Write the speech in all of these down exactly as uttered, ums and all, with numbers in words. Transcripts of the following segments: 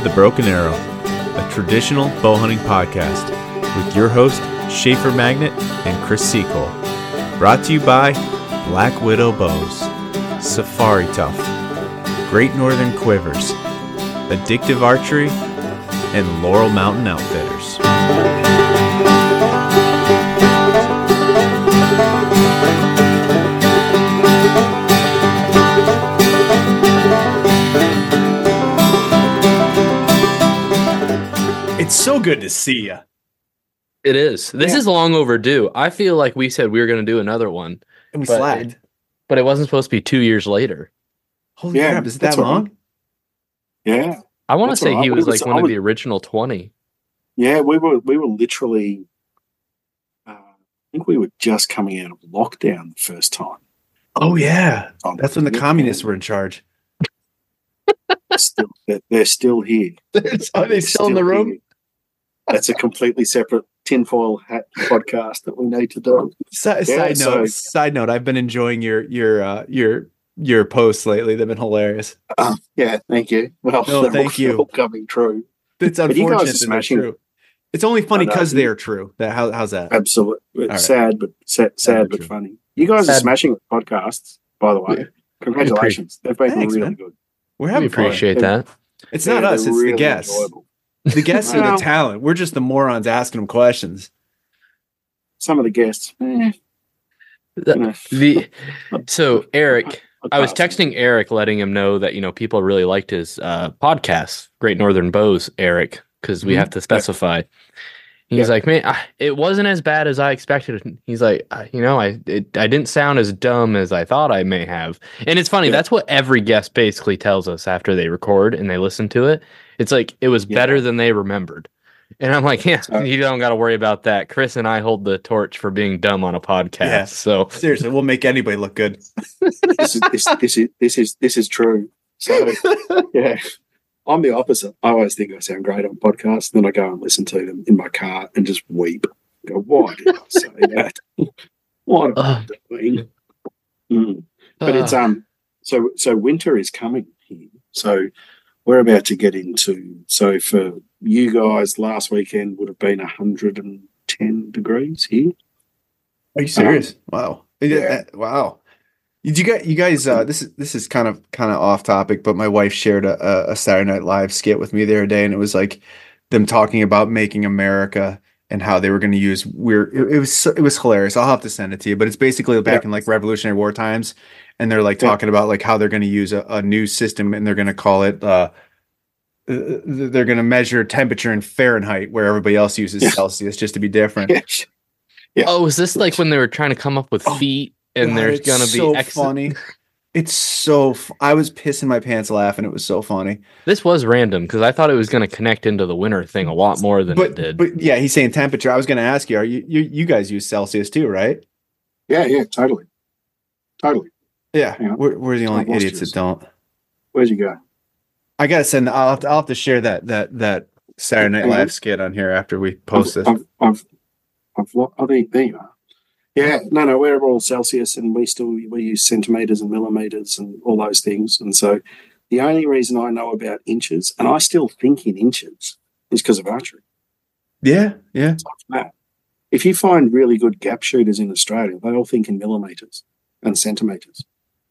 The Broken Arrow, a traditional bow hunting podcast with your host, Schaefer Magnet and Chris Seacole. Brought to you by Black Widow Bows, Safari Tough, Great Northern Quivers, Addictive Archery, and Laurel Mountain Outfitters. It's so good to see you. It is. This Yeah. is long overdue. I feel like we said we were going to do another one, And we but slacked. it, but it wasn't supposed to be two years later. Holy Yeah, crap, is it that's that all long? Yeah, I want to That's say all right. he We was were- like I one of was- the original twenty. yeah. We were we were literally. Uh, I think we were just coming out of lockdown the first time. Oh, yeah. Um, That's when the yeah, communists were in charge. they're still, they're, they're still here. Are they They're still in the room? here. That's a completely separate tinfoil hat podcast that we need to do. Si- Yeah, side so- note, side note, I've been enjoying your your uh, your your posts lately. They've been hilarious. Uh, yeah, thank you. Well, No, they're thank all, you. all coming true. It's But you guys unfortunate are that they're smashing true. It's only funny I know. because they're true. That how, how's that? Absolutely, it's right. sad, but sad, sad Very but true. funny. You guys are Sad. smashing with podcasts, by the way. Yeah. Congratulations, they've been Thanks, really man. good. We're We having fun. appreciate fun. that. It's They're- not us. they're It's really the guests. enjoyable. The guests are Well- the talent. We're just the morons asking them questions. Some of the guests, eh, The- you know, The so Eric, I'd I was pass. texting Eric, letting him know that you know people really liked his uh, podcast, Great Northern Bows, Eric, because we Mhm. have to specify. He's Yeah. like, man, I, it wasn't as bad as I expected. He's like, I, you know, I it, I didn't sound as dumb as I thought I may have. And it's funny. Yeah. That's what every guest basically tells us after they record and they listen to it. It's like it was Yeah. better than they remembered. And I'm like, yeah, So- you don't got to worry about that. Chris and I hold the torch for being dumb on a podcast. Yeah. So Seriously, we'll make anybody look good. this is this, this is this is this is true. So yeah, I'm the opposite. I always think I sound great on podcasts, then I go and listen to them in my car and just weep. Go, why did I say that? What am I Uh. doing? Mm. But it's uh, um so so winter is coming here. So we're about to get into so for you guys last weekend would have been one hundred ten degrees here. Are you serious? wow. yeah. That- wow. Did you guys? You guys? Uh, this is this is kind of kind of off topic, but my wife shared a, a Saturday Night Live skit with me the other day, and it was like them talking about making America and how they were going to use weird. It, it was so- it was hilarious. I'll have to send it to you, but it's basically back Yeah. in like Revolutionary War times, and they're like Yeah. talking about like how they're going to use a, a new system, and they're going to call it. Uh, uh, they're going to measure temperature in Fahrenheit, where everybody else uses Yeah. Celsius, just to be different. Yeah. Yeah. oh, is this like when they were trying to come up with Oh, feet and God, there's it's going to be so ex- funny. It's so f- I was pissing my pants laughing. It was so funny. This was random because I thought it was going to connect into the winter thing a lot more than But it did. but yeah, he's saying temperature. I was going to ask you, are you, you you guys use Celsius too, right? Yeah, yeah, totally. Totally. Yeah, Yeah. we're we're the only I've lost idiots yours. that don't. Where'd you go? I gotta send. I'll have to, I'll have to share that that that Saturday Night Hang on. Live skit on here after we post I've, this. I've, I've, I've lo- oh, there, there you are. Yeah, no, no, we're all Celsius and we still we use centimeters and millimeters and all those things. And so the only reason I know about inches, and I still think in inches, is because of archery. Yeah, yeah. It's like that. If you find really good gap shooters in Australia, they all think in millimeters and centimeters.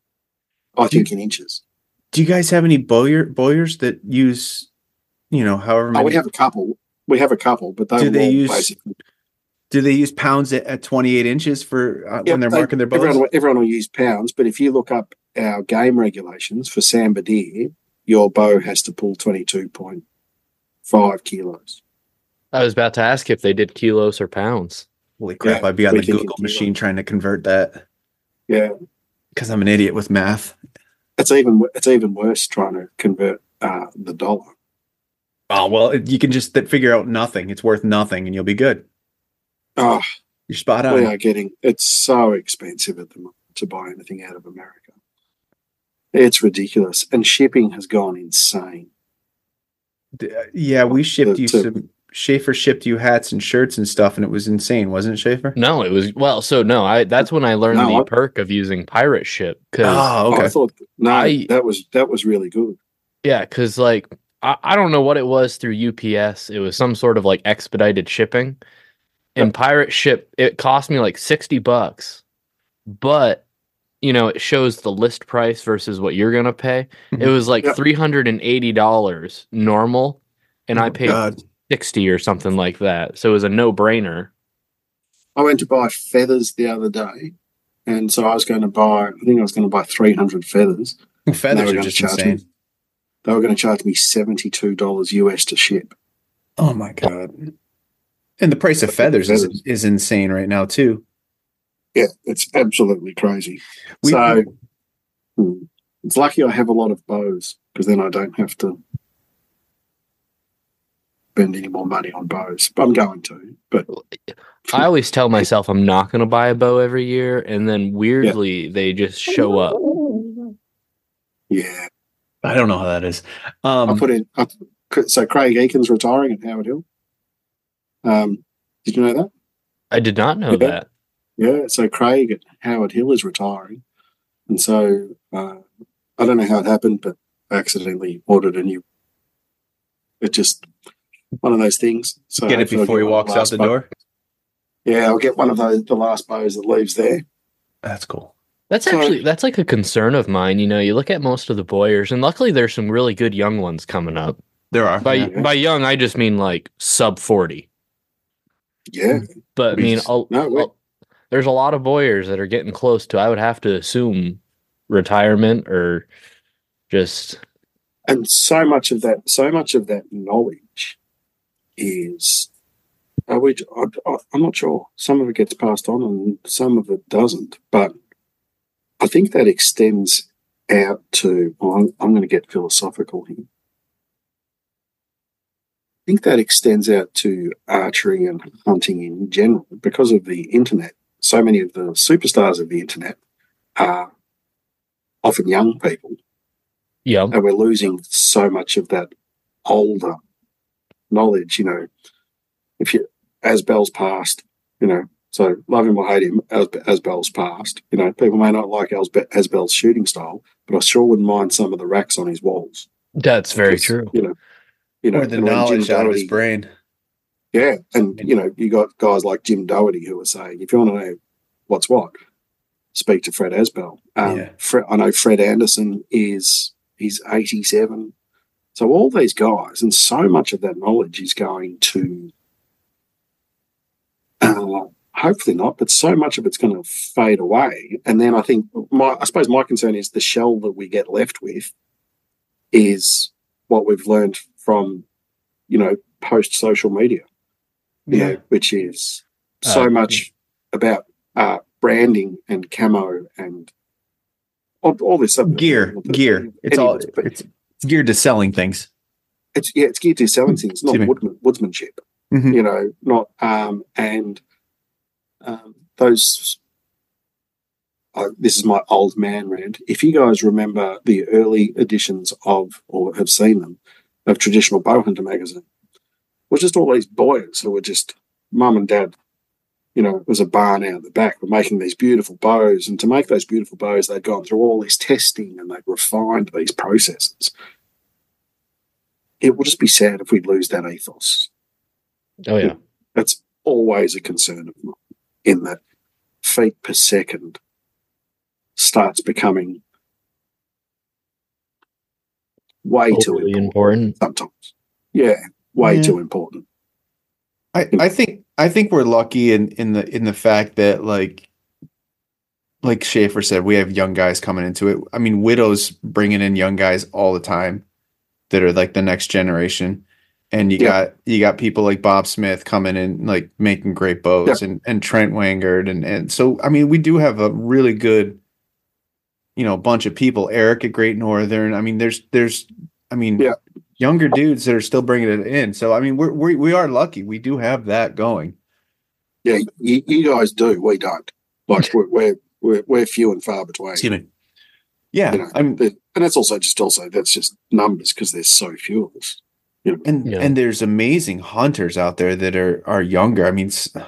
I think in inches. Do you guys have any bowyer bowyers that use, you know, however Oh, many? we have a couple. We have a couple, but they Do they all use- basically do they use pounds at, at twenty-eight inches for uh, Yep, when they're they- marking their bows? Everyone, everyone will use pounds, but if you look up our game regulations for sambar deer, your bow has to pull twenty-two point five kilos. I was about to ask if they did kilos or pounds. Holy crap! Yeah, I'd be on we the think Google it's machine trying to convert that Yeah, because I'm an idiot with math. it's even it's even worse trying to convert uh, the dollar. Oh well, you can just th- figure out nothing. It's worth nothing, and you'll be good. Oh, You're spot on. we are getting it's so expensive at the moment to buy anything out of America. It's ridiculous, and shipping has gone insane. D- uh, Yeah, we shipped The- you to- some. Schaefer shipped you hats and shirts and stuff, and it was insane, wasn't it, Schaefer? No, it was well. So no, I that's when I learned No, the I- perk of using pirate ship because Oh, I okay. thought no, I- that was that was really good. yeah, because like I, I don't know what it was through U P S. It was some sort of like expedited shipping. And pirate ship, it cost me like sixty bucks. But, you know, it shows the list price versus what you're going to pay. It was like Yep. three hundred eighty dollars normal. And I Oh, paid God. sixty or something like that. So it was a no brainer. I went to buy feathers the other day, and so I was going to buy. I think I was going to buy three hundred feathers. Feathers were are gonna just charge insane. me- They were going to charge me seventy-two dollars U S to ship. Oh my God. And the price of feathers is, Feathers. is insane right now too. Yeah, it's absolutely crazy. We- so hmm, it's lucky I have a lot of bows, because then I don't have to spend any more money on bows. I'm going to, but I always tell myself I'm not going to buy a bow every year. And then weirdly, they just show up. yeah, I don't know how that is. Um, I put in. I, so Craig Eakin's retiring at Howard Hill. Um, did you know that? I did not know Yeah. that. Yeah, so Craig at Howard Hill is retiring, and so uh, I don't know how it happened, but I accidentally ordered a new. It's just one of those things. So get it hopefully I'll before he get one of walks the out last the bow- door. Yeah, I'll get one of those the last bows that leaves there. That's cool. That's So- actually that's like a concern of mine. You know, you look at most of the Boyers, and luckily there's some really good young ones coming up. There are. By Yeah. by young, I just mean like sub forty. Yeah, But I mean, a- No, wait. a- there's a lot of Boyers that are getting close to. I would have to assume retirement or just and so much of that, so much of that knowledge is. Are we, I, I, I'm not sure. Some of it gets passed on, and some of it doesn't. But I think that extends out to. Well, I'm, I'm going to get philosophical here. I think that extends out to archery and hunting in general because of the internet. So many of the superstars of the internet are often young people, yeah. and we're losing so much of that older knowledge. You know, if you as Bell's passed, you know, so love him or hate him, as, as Bell's passed. You know, people may not like as, as Bell's shooting style, but I sure wouldn't mind some of the racks on his walls. That's very Because, true. You know, you know, Or the and when Jim knowledge out of his Doherty- brain. Yeah, and you know, you got guys like Jim Doherty who are saying, if you want to know what's what, speak to Fred Asbell. Um, Yeah. Fred, I know Fred Anderson is he's eighty-seven. So all these guys, and so much of that knowledge is going to, uh, hopefully not, but so much of it's going to fade away. And then I think my, I suppose my concern is the shell that we get left with is what we've learned from, you know, post social media. You know, which is so Uh, much about uh, branding and camo and all, all this stuff. Gear, gear. It's all. Anyways, but It's, it's geared to selling things. it's yeah, it's geared to selling things, not Excuse me. woodman, woodsmanship. Mhm. You know, not um and um those. Uh, this is my old man rant. If you guys remember the early editions of, or have seen them, of traditional Bowhunter magazine, it was just all these boys who were just mum and dad. You know, it was a barn out the back. Were making these beautiful bows, and to make those beautiful bows, they'd gone through all this testing and they'd refined these processes. It will just be sad if we lose that ethos. Oh yeah. That's always a concern of mine, in that feet per second starts becoming way too Overly important, important. sometimes. Yeah, way Yeah. too important. I, I think I think we're lucky in, in the in the fact that like like Schaefer said, we have young guys coming into it. I mean, Widow's bringing in young guys all the time that are like the next generation, and you Yeah. got you got people like Bob Smith coming in like making great bows, and and Trent Wangard, and and so I mean, we do have a really good, you know, bunch of people. Eric at Great Northern. I mean, there's there's I mean, Yeah. younger dudes that are still bringing it in. So I mean, we're we we are lucky. We do have that going. Yeah, you, you guys do. We don't. Like we're we're we're, we're few and far between. Excuse me. Yeah, You know, I'm But- and that's also just also that's just numbers because there's so few of us. You know, and Yeah. and there's amazing hunters out there that are are younger. I mean, s-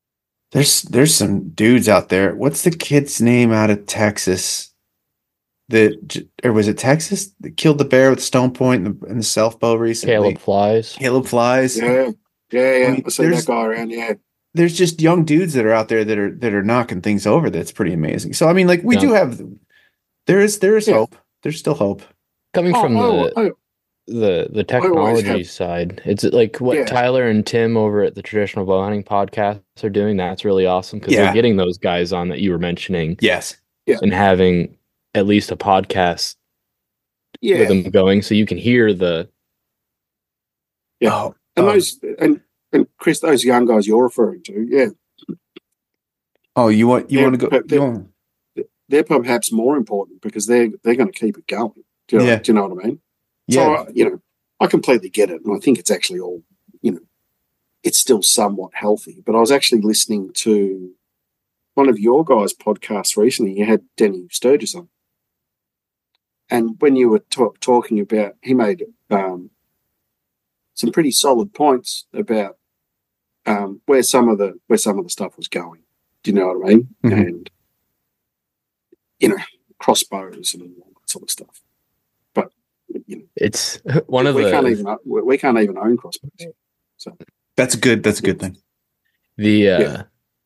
there's there's some dudes out there. What's the kid's name out of Texas the or was it Texas that killed the bear with Stone Point and the, and the Self Bow recently? Caleb Flies. Caleb Flies. Yeah, yeah, yeah. I, mean, I see that guy around. Yeah, there's just young dudes that are out there that are that are knocking things over. That's pretty amazing. So I mean, like we Yeah. do have there is there is Yeah. hope. There's still hope. Coming Oh, from oh, the oh, the the I always technology have- side, it's like what Yeah. Tyler and Tim over at the Traditional Bow Hunting Podcast are doing. That's really awesome because Yeah. they're getting those guys on that you were mentioning Yes. and having at least a podcast yeah. with them going, so you can hear the Yeah. Oh, And oh, those and and Chris, those young guys you're referring to, yeah, oh, you want you Yeah, want to go? but You the- want, they're perhaps more important because they're they're going to keep it going. Do you know, Yeah. do you know what I mean? yeah. So, I, you know, I completely get it. And I think it's actually all, you know, it's still somewhat healthy. But I was actually listening to one of your guys' podcasts recently. You had Denny Sturgis on. And when you were ta- talking about, he made um, some pretty solid points about um, where some of the where some of the stuff was going. Do you know what I mean? Mhm. And, you know, crossbows and all that sort of stuff. But, you know, it's one of we the can't even we we can't even own crossbows. So That's good. That's a good thing. the uh Yeah.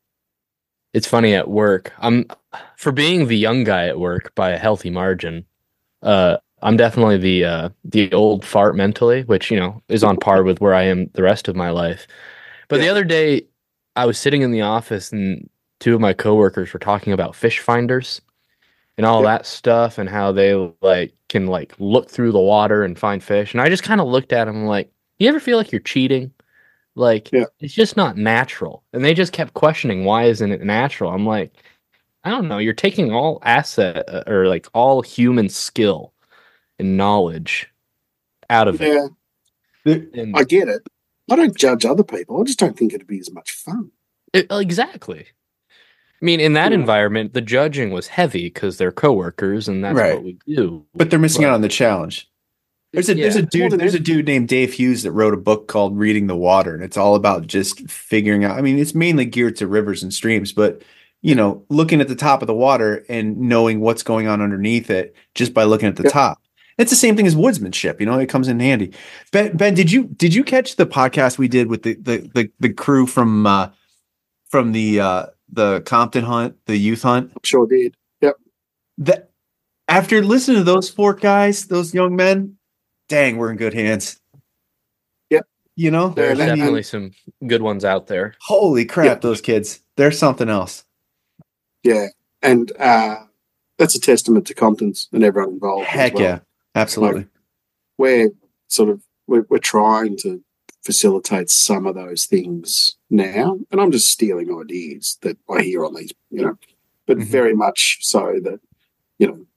it's funny at work. I'm for being the young guy at work by a healthy margin. Uh, I'm definitely the uh, the old fart mentally, which you know is on par with where I am the rest of my life. But the Yeah. other day, I was sitting in the office and two of my coworkers were talking about fish finders and all Yeah. that stuff and how they like can like look through the water and find fish. And I just kind of looked at them like, you ever feel like you're cheating? Like Yeah. it's just not natural. And they just kept questioning, why isn't it natural? I'm like, I don't know. You're taking all asset uh, or like all human skill and knowledge out of it. yeah, And I get it. I don't judge other people. I just don't think it'd be as much fun. it- exactly. I mean, in that Yeah. environment, the judging was heavy because they're coworkers and that's Right. what we do. But they're missing But- out on the challenge. There's a there's a Yeah. dude More than there's a that- dude named Dave Hughes that wrote a book called Reading the Water, and it's all about just figuring out. I mean, it's mainly geared to rivers and streams, but you know, looking at the top of the water and knowing what's going on underneath it just by looking at the Yep. top. It's the same thing as woodsmanship, you know. It comes in handy. Ben, Ben, did you did you catch the podcast we did with the the the, the crew from uh, from the uh, the Compton hunt, the youth hunt? I'm sure did. Yep. That after listening to those four guys, those young men, dang, we're in good hands. Yep. You know, There's Yeah, that- definitely some good ones out there. holy crap, Yeah. those kids, they're something else. Yeah. And uh, that's a testament to Compton's and everyone involved. as Heck well. yeah, absolutely. We're sort of we're, we're trying to facilitate some of those things now, and I'm just stealing ideas that I hear on these, you know, but Mhm. very much so that, you know,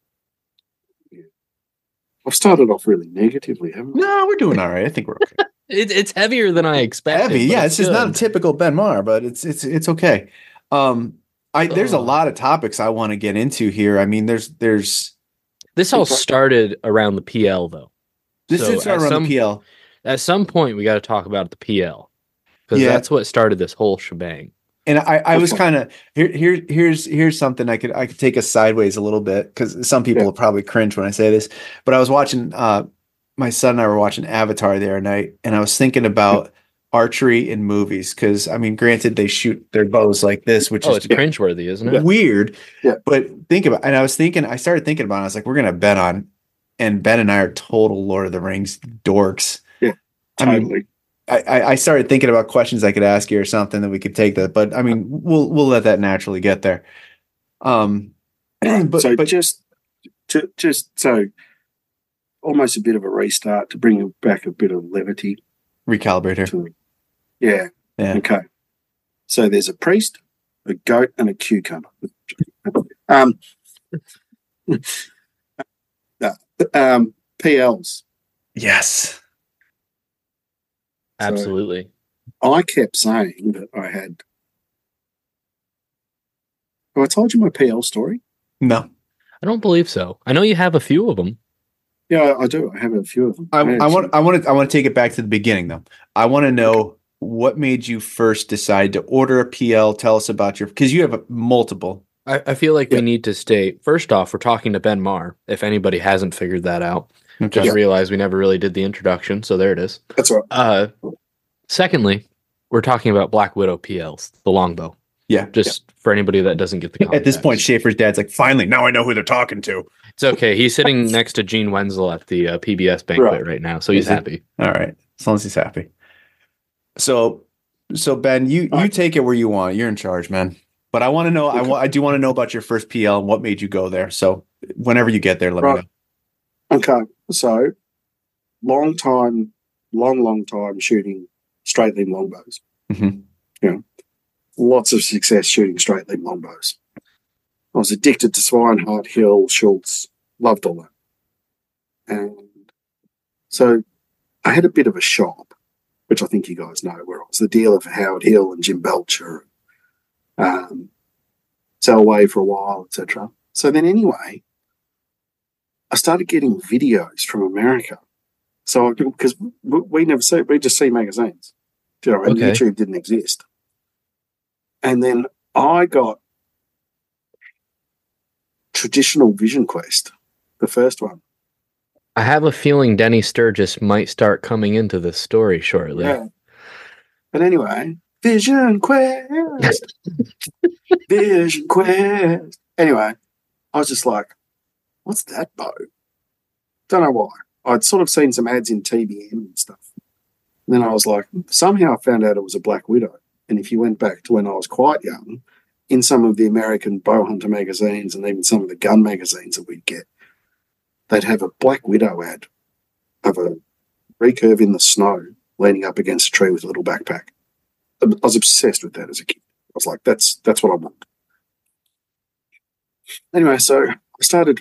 yeah. I've started off really negatively, haven't I? No, we're doing all right. I think we're okay. It, it's heavier than I expected. Heavy, but yeah. it's It's just not a good. typical Ben Mar, but it's it's it's okay. Um, I there's a Ugh. lot of topics I want to get into here. I mean, there's there's This all Okay. started around the P L, though. this So is around at some, the P L. At some point, we got to talk about the P L because Yeah. that's what started this whole shebang. And I, I was Okay. kind of here. Here, here's here's something I could I could take us sideways a little bit because some people Yeah. will probably cringe when I say this. But I was watching. Uh, my son and I were watching Avatar the other night, and I was thinking about archery in movies because I mean, granted, they shoot their bows like this, which Oh, is it's cringeworthy, isn't it? weird. Yeah. But think about, and I was thinking, I started thinking about it. I was like, we're gonna bet on, and Ben and I are total Lord of the Rings dorks. Yeah, I mean, Totally. I, I I started thinking about questions I could ask you or something that we could take that, but I mean, we'll we'll let that naturally get there. Um, but so but just to, just so almost a bit of a restart to bring back a bit of levity recalibrate here. to yeah. Yeah. Okay. So there's a priest, a goat, and a cucumber. Um, uh, um, P Ls. Yes. So- Absolutely. I kept saying that I had. Have I told you my P L story? No. I don't believe so. I know you have a few of them. Yeah, I do. I have a few of them. I, had I want some- I want to I want to take it back to the beginning though. I want to know what made you first decide to order a P L. Tell us about your because you have multiple. I, I feel like Yeah. we need to state, first off, we're talking to Ben Marr, if anybody hasn't figured that out. Okay. Just realized we never really did the introduction, so there it is. That's all right. Uh, secondly, we're talking about Black Widow P Ls, the longbow. Yeah. Just for anybody that doesn't get the At this context. point, Schaefer's dad's like, finally, now I know who they're talking to. It's okay. He's sitting next to Gene Wenzel at the uh, P B S banquet Right. right now, so he's Is he? happy. All right. As long as he's happy. So, so Ben, you, you take it where you want. You're in charge, man. But I want to know, I, wa- I do want to know about your first P L and what made you go there. So whenever you get there, let Right. me know. Okay, so long time, long, long time shooting straight limb longbows. Mhm. You know, lots of success shooting straight limb longbows. I was addicted to Swinehart, Hill, Schultz, loved all that. And so I had a bit of a shop, which I think you guys know, where I was the dealer for Howard Hill and Jim Belcher, um, Selway for a while, et cetera. So then anyway, I started getting videos from America. So, because we, we never see, we just see magazines, you know, and Okay. YouTube didn't exist. And then I got Traditional Vision Quest, the first one. I have a feeling Denny Sturgis might start coming into this story shortly. Yeah. But anyway, Vision Quest, Vision Quest. Anyway, I was just like, what's that bow? Don't know why. I'd sort of seen some ads in T B M and stuff. And then I was like, somehow I found out it was a Black Widow. And if you went back to when I was quite young, in some of the American bow hunter magazines and even some of the gun magazines that we'd get, they'd have a Black Widow ad of a recurve in the snow leaning up against a tree with a little backpack. I was obsessed with that as a kid. I was like, that's that's what I want. Anyway, so I started,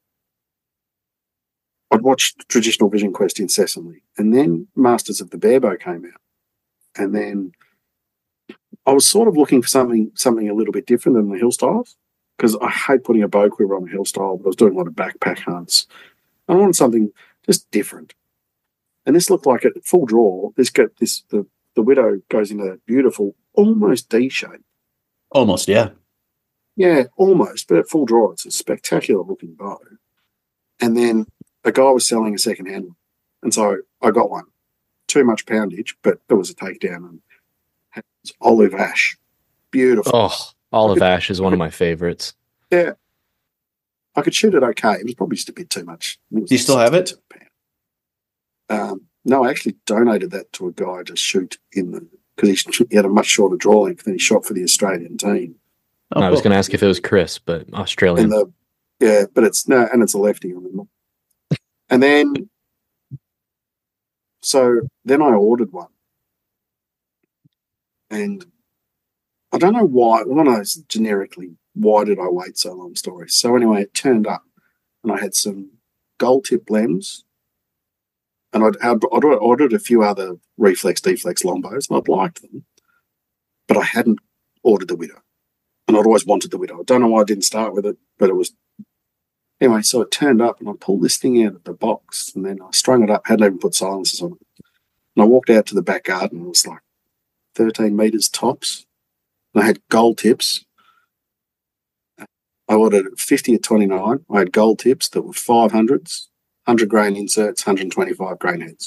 I'd watched Traditional Vision Quest incessantly. And then Masters of the Barebow came out. And then I was sort of looking for something something a little bit different than the hill styles, because I hate putting a bow quiver on a hill style, but I was doing a lot of backpack hunts. I wanted something just different. And this looked like it full draw. This got this the, the Widow goes into that beautiful, almost D shape. Almost, yeah. Yeah, almost, but at full draw, it's a spectacular looking bow. And then a guy was selling a second hand one. And so I got one. Too much poundage, but it was a takedown, and it was olive ash. Beautiful. Oh, Olive Ash is one of my favorites. Yeah. I could shoot it okay. It was probably just a bit too much. Do you still have it? Um, no, I actually donated that to a guy to shoot in the, because he, sh- he had a much shorter draw length than he shot for the Australian team. Oh, I was cool. going to ask if it was Chris, but Australian. And the, yeah, but it's, no, and it's a lefty, I remember. And then, so then I ordered one. And I don't know why, one of those generically, why did I wait so long stories? So anyway, it turned up and I had some gold tip lems, and I'd, I'd, I'd ordered a few other reflex, deflex longbows, and I'd liked them, but I hadn't ordered the Widow. And I'd always wanted the Widow. I don't know why I didn't start with it, but it was, anyway, so it turned up and I pulled this thing out of the box and then I strung it up, hadn't even put silencers on it. And I walked out to the back garden and it was like thirteen metres tops. And I had gold tips. I ordered fifty at twenty-nine. I had gold tips that were five hundreds, one hundred grain inserts, one hundred twenty-five grain heads.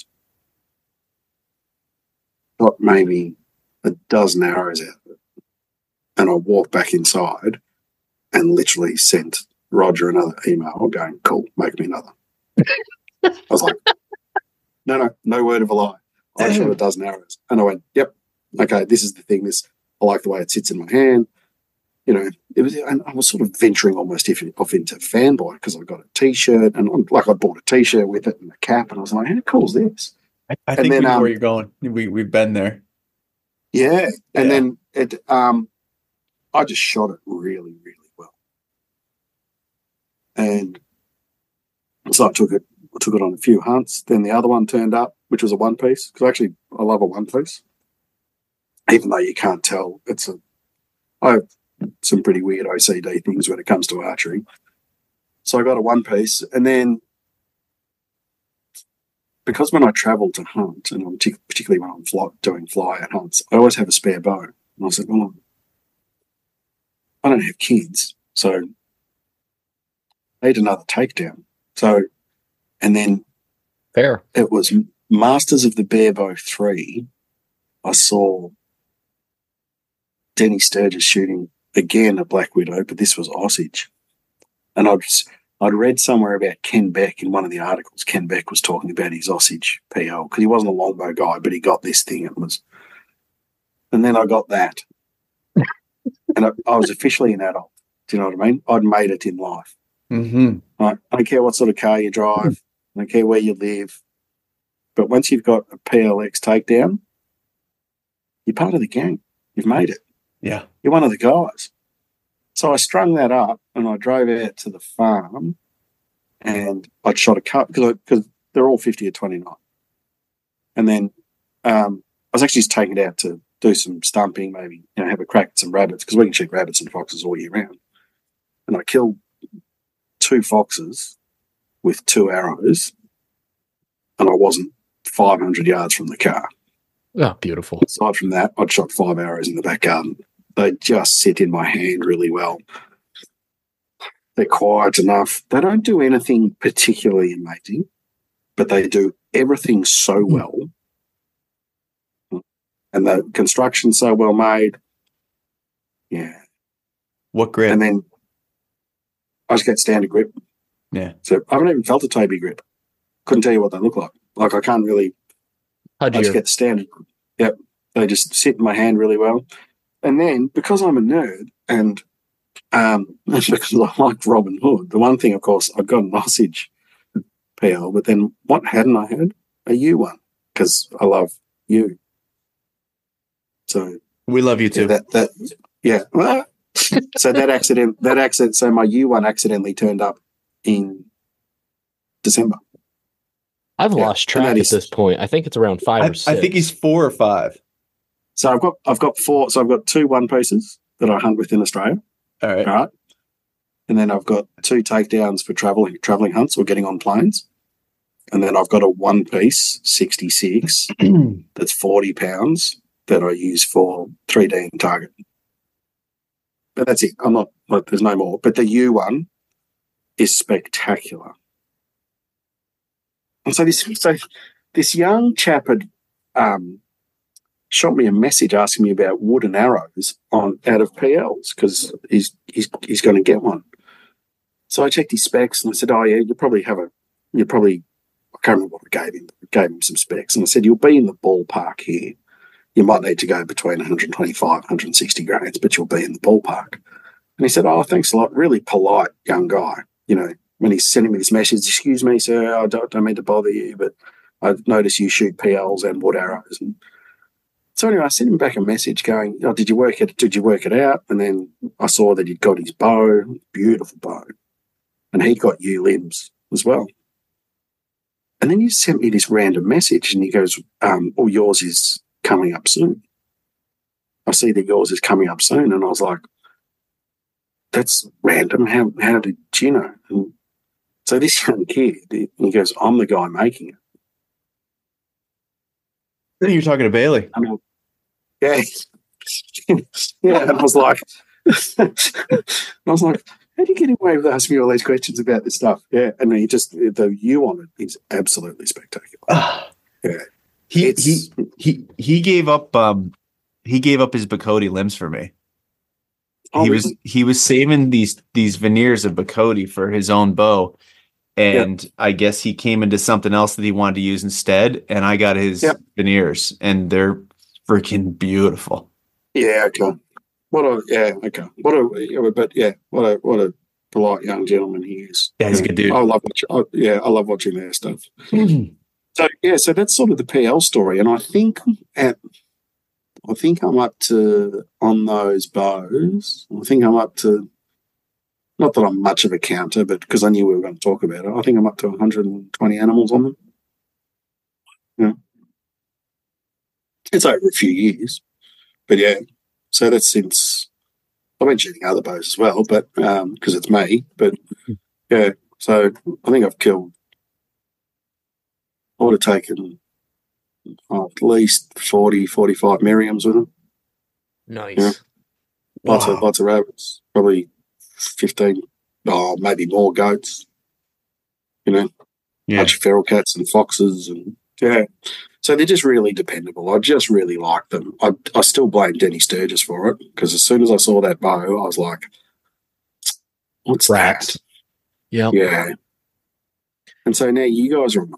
Got maybe a dozen arrows out of it. And I walked back inside and literally sent Roger another email going, cool, make me another. I was like, no, no, no word of a lie. I shot a dozen arrows. And I went, yep, okay, this is the thing. This I like the way it sits in my hand. You know, it was, and I was sort of venturing almost if, off into fanboy because I got a T-shirt and like I bought a T-shirt with it and a cap, and I was like, how cool is this? I, I And think then, we know um, where you're going. We, we've been there. Yeah, and Yeah. then it, um, I just shot it really, really well, and so I took it. I took it on a few hunts. Then the other one turned up, which was a one piece. Because actually, I love a one piece, even though you can't tell. It's a. I have some pretty weird O C D things when it comes to archery. So I got a one piece, and then because when I travel to hunt, and I'm t- particularly when I'm fly, doing fly out hunts, I always have a spare bow. And I said, well, I don't have kids, So I had another takedown. So, and then Fair. it was Masters of the Barebow three. I saw Denny Sturgis shooting again a Black Widow, but this was Osage. And I'd, I'd read somewhere about Ken Beck in one of the articles. Ken Beck was talking about his Osage P L because he wasn't a longbow guy, but he got this thing. It was, and then I got that. And I, I was officially an adult. Do you know what I mean? I'd made it in life. Mm-hmm. Right? I don't care what sort of car you drive. I don't care where you live. But once you've got a P L X takedown, you're part of the gang. You've made it. Yeah. You're one of the guys. So I strung that up and I drove out to the farm and I'd shot a cut because they're all fifty or twenty-nine. And then um, I was actually just taking it out to do some stumping, maybe, you know, have a crack at some rabbits because we can shoot rabbits and foxes all year round. And I killed two foxes with two arrows and I wasn't five hundred yards from the car. Oh, beautiful. Aside from that, I'd shot five arrows in the back garden. They just sit in my hand really well. They're quiet enough. They don't do anything particularly amazing, but they do everything so well. And the construction's so well made. Yeah. What grip? And then I just get standard grip. Yeah. So I haven't even felt a Toby grip. Couldn't tell you what they look like. Like I can't really, How'd I you just get the standard. Yep. They just sit in my hand really well. And then because I'm a nerd and um, because I like Robin Hood, the one thing, of course, I've got an Osage P L, but then what hadn't I had? A U one because I love you. So we love you too. yeah, that that yeah. Well, so that accident, that accident. So my U one accidentally turned up in December. I've Yeah, lost and track that at is- this point. I think it's around five I, or six. I think he's four or five. So I've got I've got four. So I've got two one pieces that I hunt with in Australia. All right. All right. And then I've got two takedowns for traveling traveling hunts or getting on planes. And then I've got a one piece sixty-six that's forty pounds that I use for three D and target. But that's it. I'm not like there's no more. But the U one is spectacular. And so this so this young chap had um, shot me a message asking me about wooden arrows on out of P Ls because he's he's he's going to get one. So I checked his specs and I said, "Oh yeah, you probably have a you probably I can't remember what I gave him. I gave him some specs and I said you'll be in the ballpark here. You might need to go between one twenty-five, one sixty grains, but you'll be in the ballpark." And he said, "Oh, thanks a lot." Really polite young guy, you know. When he's sending me this message, "Excuse me, sir, I don't, don't mean to bother you, but I've noticed you shoot P Ls and wood arrows." And so anyway, I sent him back a message going, "Oh, did you work it? Did you work it out?" And then I saw that he'd got his bow, beautiful bow, and he got U limbs as well. And then he sent me this random message, and he goes, um, "Oh, yours is coming up soon. I see that yours is coming up soon." And I was like, "That's random. How how did you know?" And so this young kid, he goes, "I'm the guy making it." Then you're talking to Bailey. I mean, yeah, yeah. And I was like, I was like, "How do you get away with asking me all these questions about this stuff?" Yeah, and he just the U on it is absolutely spectacular. Yeah, He It's- he he he gave up um he gave up his Bacote limbs for me. Oh, he was really? he was saving these these veneers of Bacote for his own bow. And I guess he came into something else that he wanted to use instead, and I got his Yep. veneers, and they're freaking beautiful. Yeah, okay. What a yeah, okay. What a yeah, but yeah, what a what a polite young gentleman he is. Yeah, he's a good dude. I love watching. I, yeah, I love watching their stuff. So yeah, so that's sort of the P L story, and I think at I think I'm up to on those bows. I think I'm up to not that I'm much of a counter, but because I knew we were going to talk about it, I think I'm up to one hundred twenty animals on them. Yeah, it's over a few years, but yeah. So that's since I've been shooting other bows as well, but um, because it's me. But yeah, so I think I've killed. I would have taken oh, at least forty, forty-five Merriams with them. Nice. Yeah. Lots Wow. of lots of rabbits. Probably fifteen, oh, maybe more goats. You know, Yeah. bunch of feral cats and foxes, and yeah. So they're just really dependable. I just really like them. I, I still blame Denny Sturgis for it, because as soon as I saw that bow, I was like, what's Rats. that? Yep. Yeah. And so now you guys are,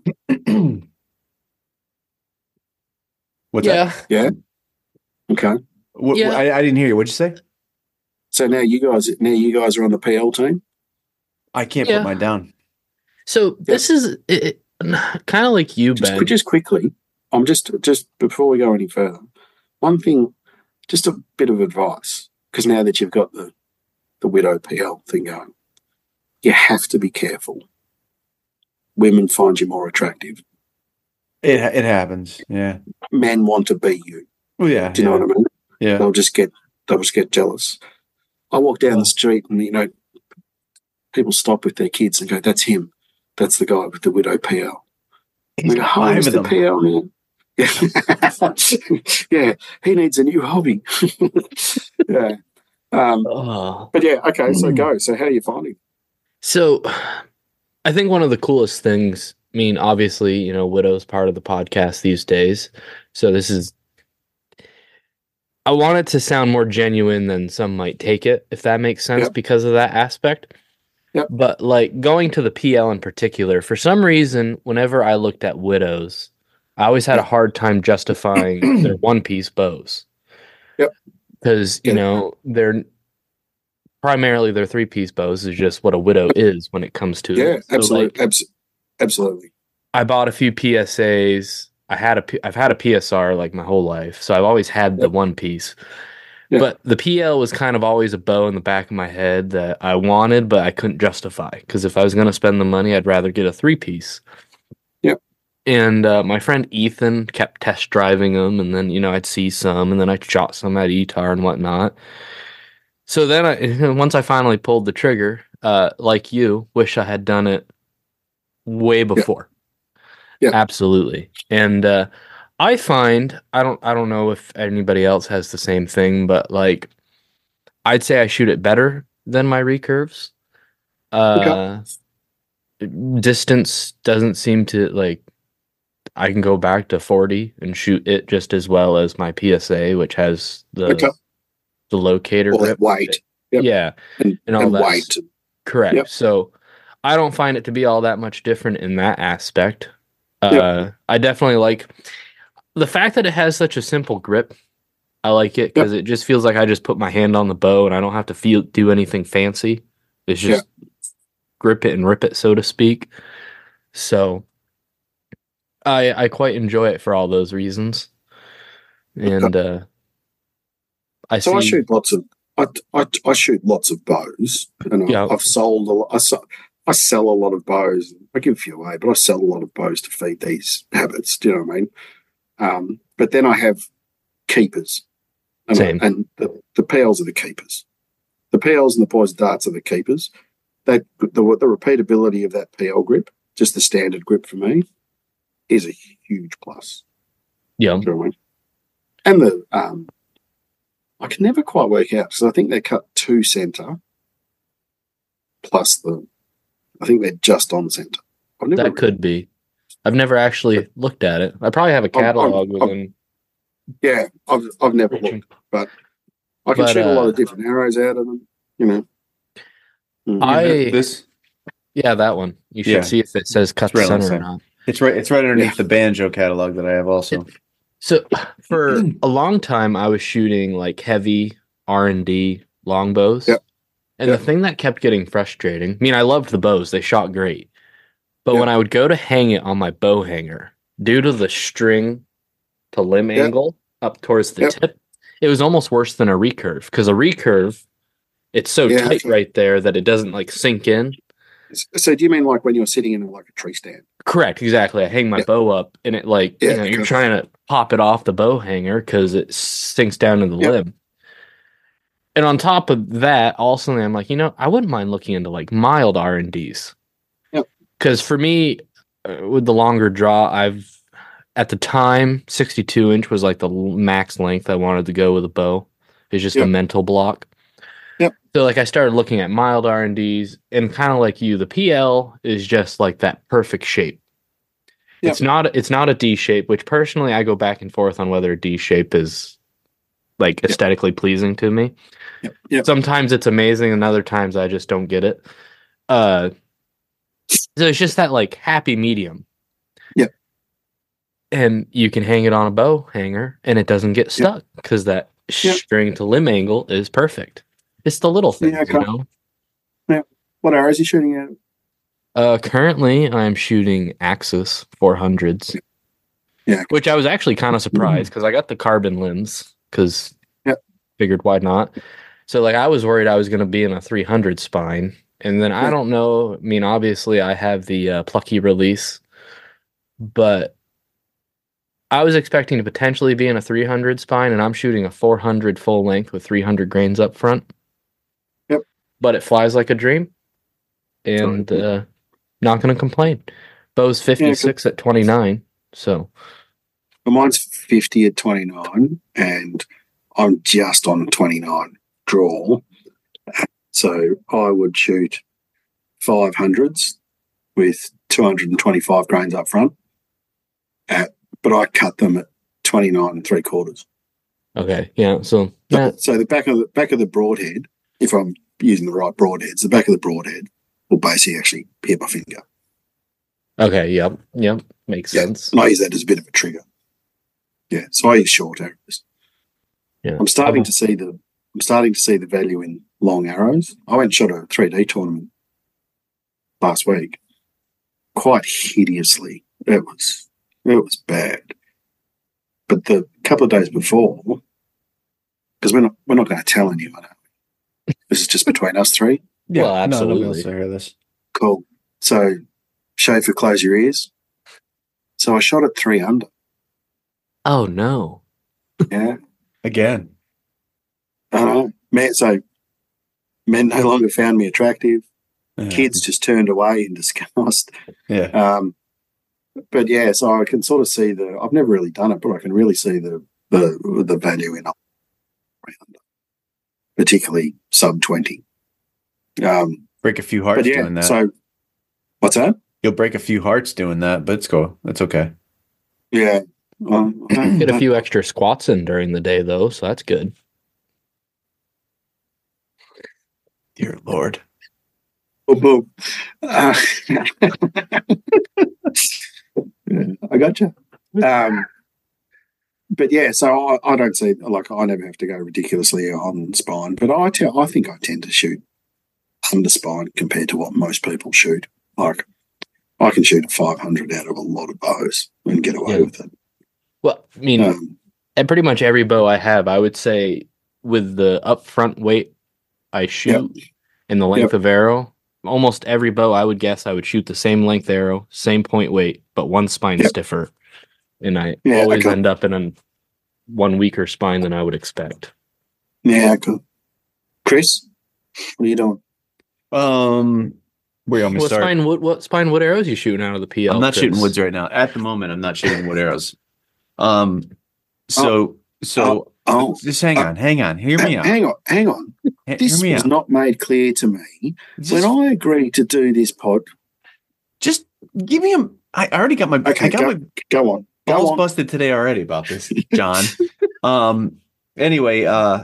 What's yeah. that? yeah, okay. What, Yeah. I, I didn't hear you. What'd you say? So now you guys, now you guys are on the P L team. I can't Yeah. put mine down. So this is it, it, kind of like you, Just, Ben. just quickly, I'm just just before we go any further, one thing, just a bit of advice, because now that you've got the the widow P L thing going, you have to be careful. Women find you more attractive. It it happens. Yeah. Men want to be you. Well, yeah. Do you yeah. know what I mean? Yeah. They'll just get they'll just get jealous. I walk down the street and you know people stop with their kids and go, "That's him. That's the guy with the widow P L." He's I go, got "Oh, five he's of the them. P L man." Yeah. Yeah, he needs a new hobby. Yeah. Um, Oh. but yeah, okay, so go. So how are you finding? So I think one of the coolest things, I mean, obviously, you know, Widow's part of the podcast these days. So this is, I want it to sound more genuine than some might take it, if that makes sense, Yep. because of that aspect. Yep. But like going to the P L in particular, for some reason, whenever I looked at Widows, I always had a hard time justifying their one piece bows. Yep. Because, you Yeah. know, they're primarily their three piece bows is just what a Widow is when it comes to Yeah, it. So, absolutely. like, Abs- absolutely. I bought a few P S As. I had a P- I've had a P S R like my whole life, so I've always had the Yep. one piece. Yeah. But the P L was kind of always a bow in the back of my head that I wanted, but I couldn't justify, because if I was going to spend the money, I'd rather get a three piece. Yep. And uh, my friend Ethan kept test driving them, and then you know I'd see some, and then I'd shot some at E T A R and whatnot. So then, I, once I finally pulled the trigger, uh, like you, wish I had done it way before. Yeah. Absolutely. And uh, I find I don't I don't know if anybody else has the same thing, but like I'd say I shoot it better than my recurves. Uh, Distance doesn't seem to like. I can go back to forty and shoot it just as well as my P S A, which has the Okay. the locator All grip. that weight. Yep. Yeah, And, and all and that. weight. Correct. Yep. So I don't find it to be all that much different in that aspect. Uh, Yep. I definitely like the fact that it has such a simple grip. I like it because it just feels like I just put my hand on the bow and I don't have to feel do anything fancy. It's just grip it and rip it, so to speak. So I I quite enjoy it for all those reasons. And uh, I So see. I shoot lots of I, I, I shoot lots of bows, and Yeah. I, I've sold a lot. I, se- I sell a lot of bows. I give a few away, but I sell a lot of bows to feed these habits. Do you know what I mean? Um, but then I have keepers, and, Same. and the, the P Ls are the keepers. The P Ls and the poison darts are the keepers. That the, the repeatability of that P L grip, just the standard grip for me, is a huge plus. Yeah. Do you know what I mean? And the um, I can never quite work out because I think they cut two center plus the. I think they're just on center. I've never That could be. I've never actually looked at it. I probably have a I'm- catalog I'm- within. Yeah, I've I've never looked, but I can But, shoot a lot uh, of different arrows out of them. You know. Mm. I This yeah, that one. You should Yeah. see if it says cut It's right the on the center or side. not. it's right it's right underneath Yeah. the banjo catalog that I have also. So for a long time, I was shooting like heavy R and D longbows, Yep. and Yep. the thing that kept getting frustrating. I mean, I loved the bows; they shot great, but Yep. when I would go to hang it on my bow hanger, due to the string to limb Yep. angle up towards the Yep. tip, it was almost worse than a recurve because a recurve, it's so Yeah. tight right there that it doesn't like sink in. So do you mean like when you're sitting in like a tree stand? Correct, exactly. I hang my Yeah. bow up, and it like Yeah, you know you're because- trying to pop it off the bow hanger because it sinks down to the Yeah. limb. And on top of that, also I'm like, you know, I wouldn't mind looking into like mild R and Ds. Yep. Because for me, uh, with the longer draw, I've at the time sixty-two inch was like the l- max length I wanted to go with a bow. It's just a Yep. mental block. Yep. So like I started looking at mild R and Ds, and kind of like you, the P L is just like that perfect shape. Yep. It's not it's not a D shape, which personally I go back and forth on whether a D shape is like Yep. aesthetically pleasing to me. Yep. Yep. Sometimes it's amazing, and other times I just don't get it. Uh, so it's just that like happy medium. Yep. And you can hang it on a bow hanger, and it doesn't get stuck because that Yep. string to limb angle is perfect. It's the little things, Yeah, you okay. know. What arrows are you shooting at? Uh, currently, I'm shooting Axis four hundreds. Yeah. Which I was actually kind of surprised because I got the carbon limbs because Yep. figured why not. So like I was worried I was going to be in a three hundred spine, and then I Yeah. don't know. I mean, obviously I have the uh, plucky release, but I was expecting to potentially be in a three hundred spine, and I'm shooting a four hundred full length with three hundred grains up front. Yep. But it flies like a dream, and uh, not going to complain. Bow's fifty-six at twenty-nine, so. Well, mine's fifty at twenty-nine, and I'm just on twenty-nine draw. So I would shoot five hundreds with two hundred twenty-five grains up front, at, but I cut them at twenty-nine and three quarters. Okay, yeah, so So, yeah, so the back of the back of the broadhead, if I'm using the right broadheads, the back of the broadhead will basically actually hit my finger. okay, yep, yep, makes Yeah. sense. And I use that as a bit of a trigger. Yeah, so I use short arrows. Yeah, I'm starting Okay. to see the I'm starting to see the value in long arrows. I went and shot a three D tournament last week, quite hideously. It was it was bad. But the couple of days before, because we're not we're not going to tell anyone. Are we? This is just between us three. Yeah, Well, no, nobody absolutely. wants to hear this. Cool. So, Schaefer, close your ears. So I shot at three under. Oh no, Yeah. Again. I know. Man, so men no longer found me attractive. Yeah. Kids just turned away in disgust. Yeah. Um, but yeah, so I can sort of see the. I've never really done it, but I can really see the the the value in round, particularly sub twenty. Um, Break a few hearts but yeah, doing that. so what's that? You'll break a few hearts doing that, but it's cool. It's okay. Yeah, um, get a few extra squats in during the day though, so that's good. Dear Lord. boom, boom. Uh, I got you. Um, but yeah, so I, I don't see like I never have to go ridiculously on spine, but I tell I think I tend to shoot under spine compared to what most people shoot. Like I can shoot a five hundred out of a lot of bows and get away Yeah. with it. Well, I mean, Um, and pretty much every bow I have, I would say with the upfront weight I shoot and the length Yep. of arrow, almost every bow I would guess I would shoot the same length arrow, same point weight, but one spine Yep. stiffer. And I Yeah, always okay. end up in a one weaker spine than I would expect. yeah, cool. Chris, what are you doing? Um, where you want me to What start? spine wood what spine wood arrows you shooting out of the P L? I'm not Chris? shooting woods right now. At the moment, I'm not shooting wood arrows. Um, so so Oh, just hang uh, on, hang on. Hear me hang, out. hang on, hang on. He- This Hear me was out. not made clear to me Just, when I agreed to do this pod. just give me a. I already got my. Okay, I got go, my go on. Go balls on. busted today already about this, John. um. Anyway, uh,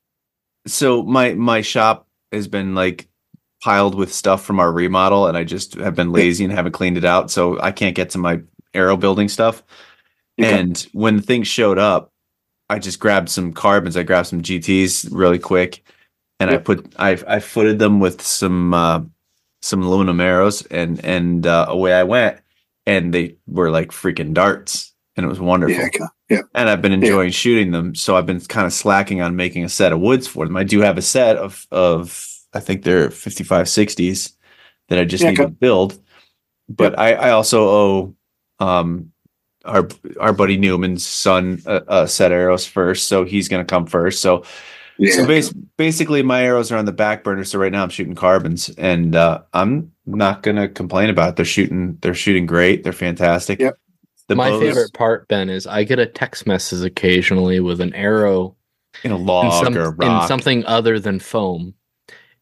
so my my shop has been like piled with stuff from our remodel, and I just have been lazy and haven't cleaned it out, so I can't get to my arrow building stuff. Okay. And when things showed up, I just grabbed some carbons. I grabbed some G Ts really quick, and I Yep. put I I footed them with some uh, some aluminum arrows, and and uh, away I went, and they were like freaking darts, and it was wonderful. Yeah, okay. Yeah. And I've been enjoying shooting them, so I've been kind of slacking on making a set of woods for them. I do have a set of of I think they're fifty-five sixties that I just Yeah, need okay. to build, but I I also owe um our our buddy Newman's son a, a set of arrows first, so he's going to come first. So Yeah. so bas- basically, my arrows are on the back burner. So right now I'm shooting carbons, and uh, I'm not going to complain about it. They're shooting. They're shooting great. They're fantastic. Yep. The My bows favorite part, Ben, is I get a text message occasionally with an arrow in a in, log some, or in rock. something other than foam.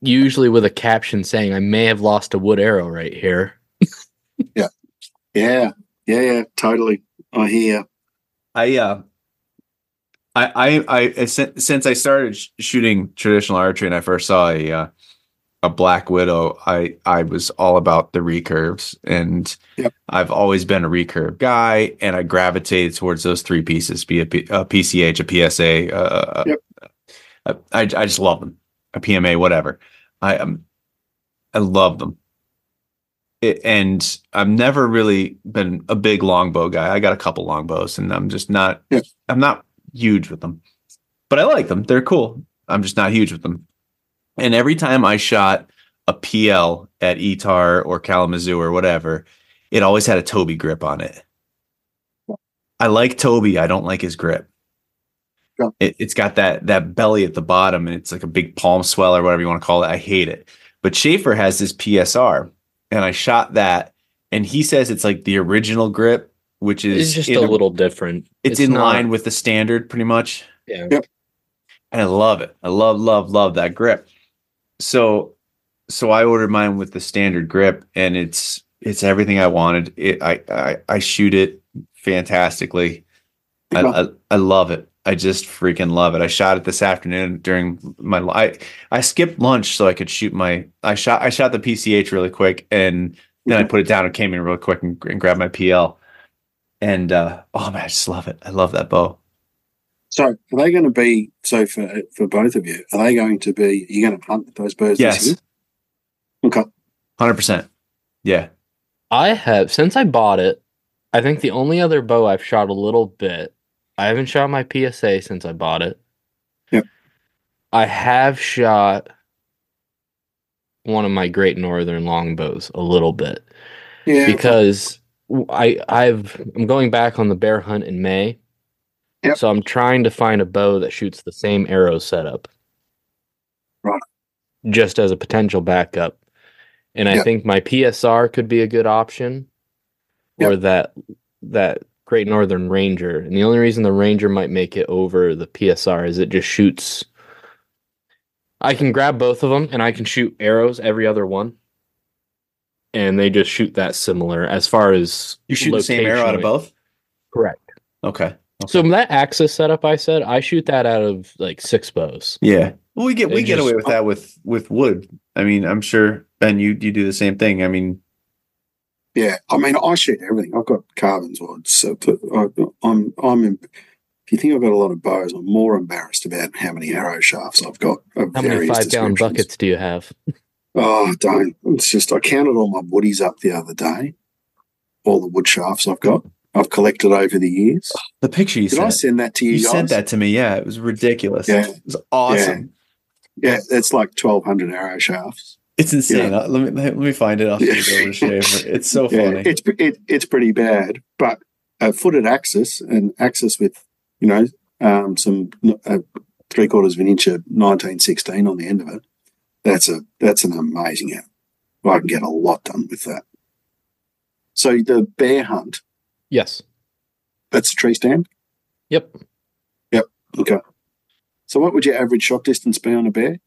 usually with a caption saying, I may have lost a wood arrow right here. Yeah. Yeah. Yeah. Yeah. Totally. I hear. I uh, I I I since since I started sh- shooting traditional archery and I first saw a uh, a Black Widow, I I was all about the recurves, and Yep. I've always been a recurve guy, and I gravitated towards those three pieces: be a, P, a P C H, a P S A. Uh, Yep. I, I I just love them. A P M A, whatever. I um I love them. It, and I've never really been a big longbow guy. I got a couple longbows, and I'm just not. Yep. I'm not huge with them, but I like them. They're cool. I'm just not huge with them. And every time I shot a P L at E T A R or Kalamazoo or whatever, it always had a Toby grip on it. I like Toby. I don't like his grip. Yeah. It, it's got that that belly at the bottom, and it's like a big palm swell or whatever you want to call it. I hate it. But Schaefer has this P S R, and I shot that, and he says it's like the original grip, which is It's just in a little different. It's, in not- line with the standard, pretty much. Yeah. Yep. And I love it. I love, love, love that grip. So, so I ordered mine with the standard grip, and it's it's everything I wanted. It, I, I I shoot it fantastically. I, I I love it. I just freaking love it. I shot it this afternoon during my I I skipped lunch so I could shoot my. I shot I shot the P C H really quick, and then I put it down and came in real quick and, and grabbed my P L. And uh, oh man, I just love it. I love that bow. So are they going to be, so for for both of you, are they going to be, are you going to hunt those birds Yes. this year? Okay. one hundred percent. Yeah. I have, since I bought it, I think the only other bow I've shot a little bit, I haven't shot my P S A since I bought it. Yep. I have shot one of my Great Northern longbows a little bit. Yeah. Because I I've I'm going back on the bear hunt in May. Yep. So I'm trying to find a bow that shoots the same arrow setup. Right. Just as a potential backup. And I Yep. think my P S R could be a good option. Or Yep. that that Great Northern Ranger. And the only reason the Ranger might make it over the P S R is it just shoots. I can grab both of them and I can shoot arrows every other one. And they just shoot that similar as far as You shoot the same arrow out of locationally. both? Correct. Okay. Okay. So that Axis setup I said, I shoot that out of like six bows. Yeah. Well, we get we They get just- away with that with with wood. I mean, I'm sure Ben, you you do the same thing. I mean, Yeah. I mean, I shoot everything. I've got carbon swords. So I, I'm, I'm, in, if you think I've got a lot of bows, I'm more embarrassed about how many arrow shafts I've got. Of How many various five gallon descriptions. buckets do you have? Oh, don't. It's just, I counted all my woodies up the other day, all the wood shafts I've got. I've collected over the years. the picture you Did I sent. send that to you, You guys? sent that to me. Yeah, it was ridiculous. Yeah. It was awesome. Yeah, it's like twelve hundred arrow shafts. It's insane. Yeah. Uh, Let me let me find it. I'll shoot it over to Schaefer. It's so Yeah, funny. it's it, it's pretty bad. But a footed axis and axis with, you know, um, some uh, three quarters of an inch of nineteen sixteen on the end of it. That's a that's an amazing app. I can get a lot done with that. So the bear hunt, Yes. that's a tree stand. Yep. Okay. So what would your average shot distance be on a bear?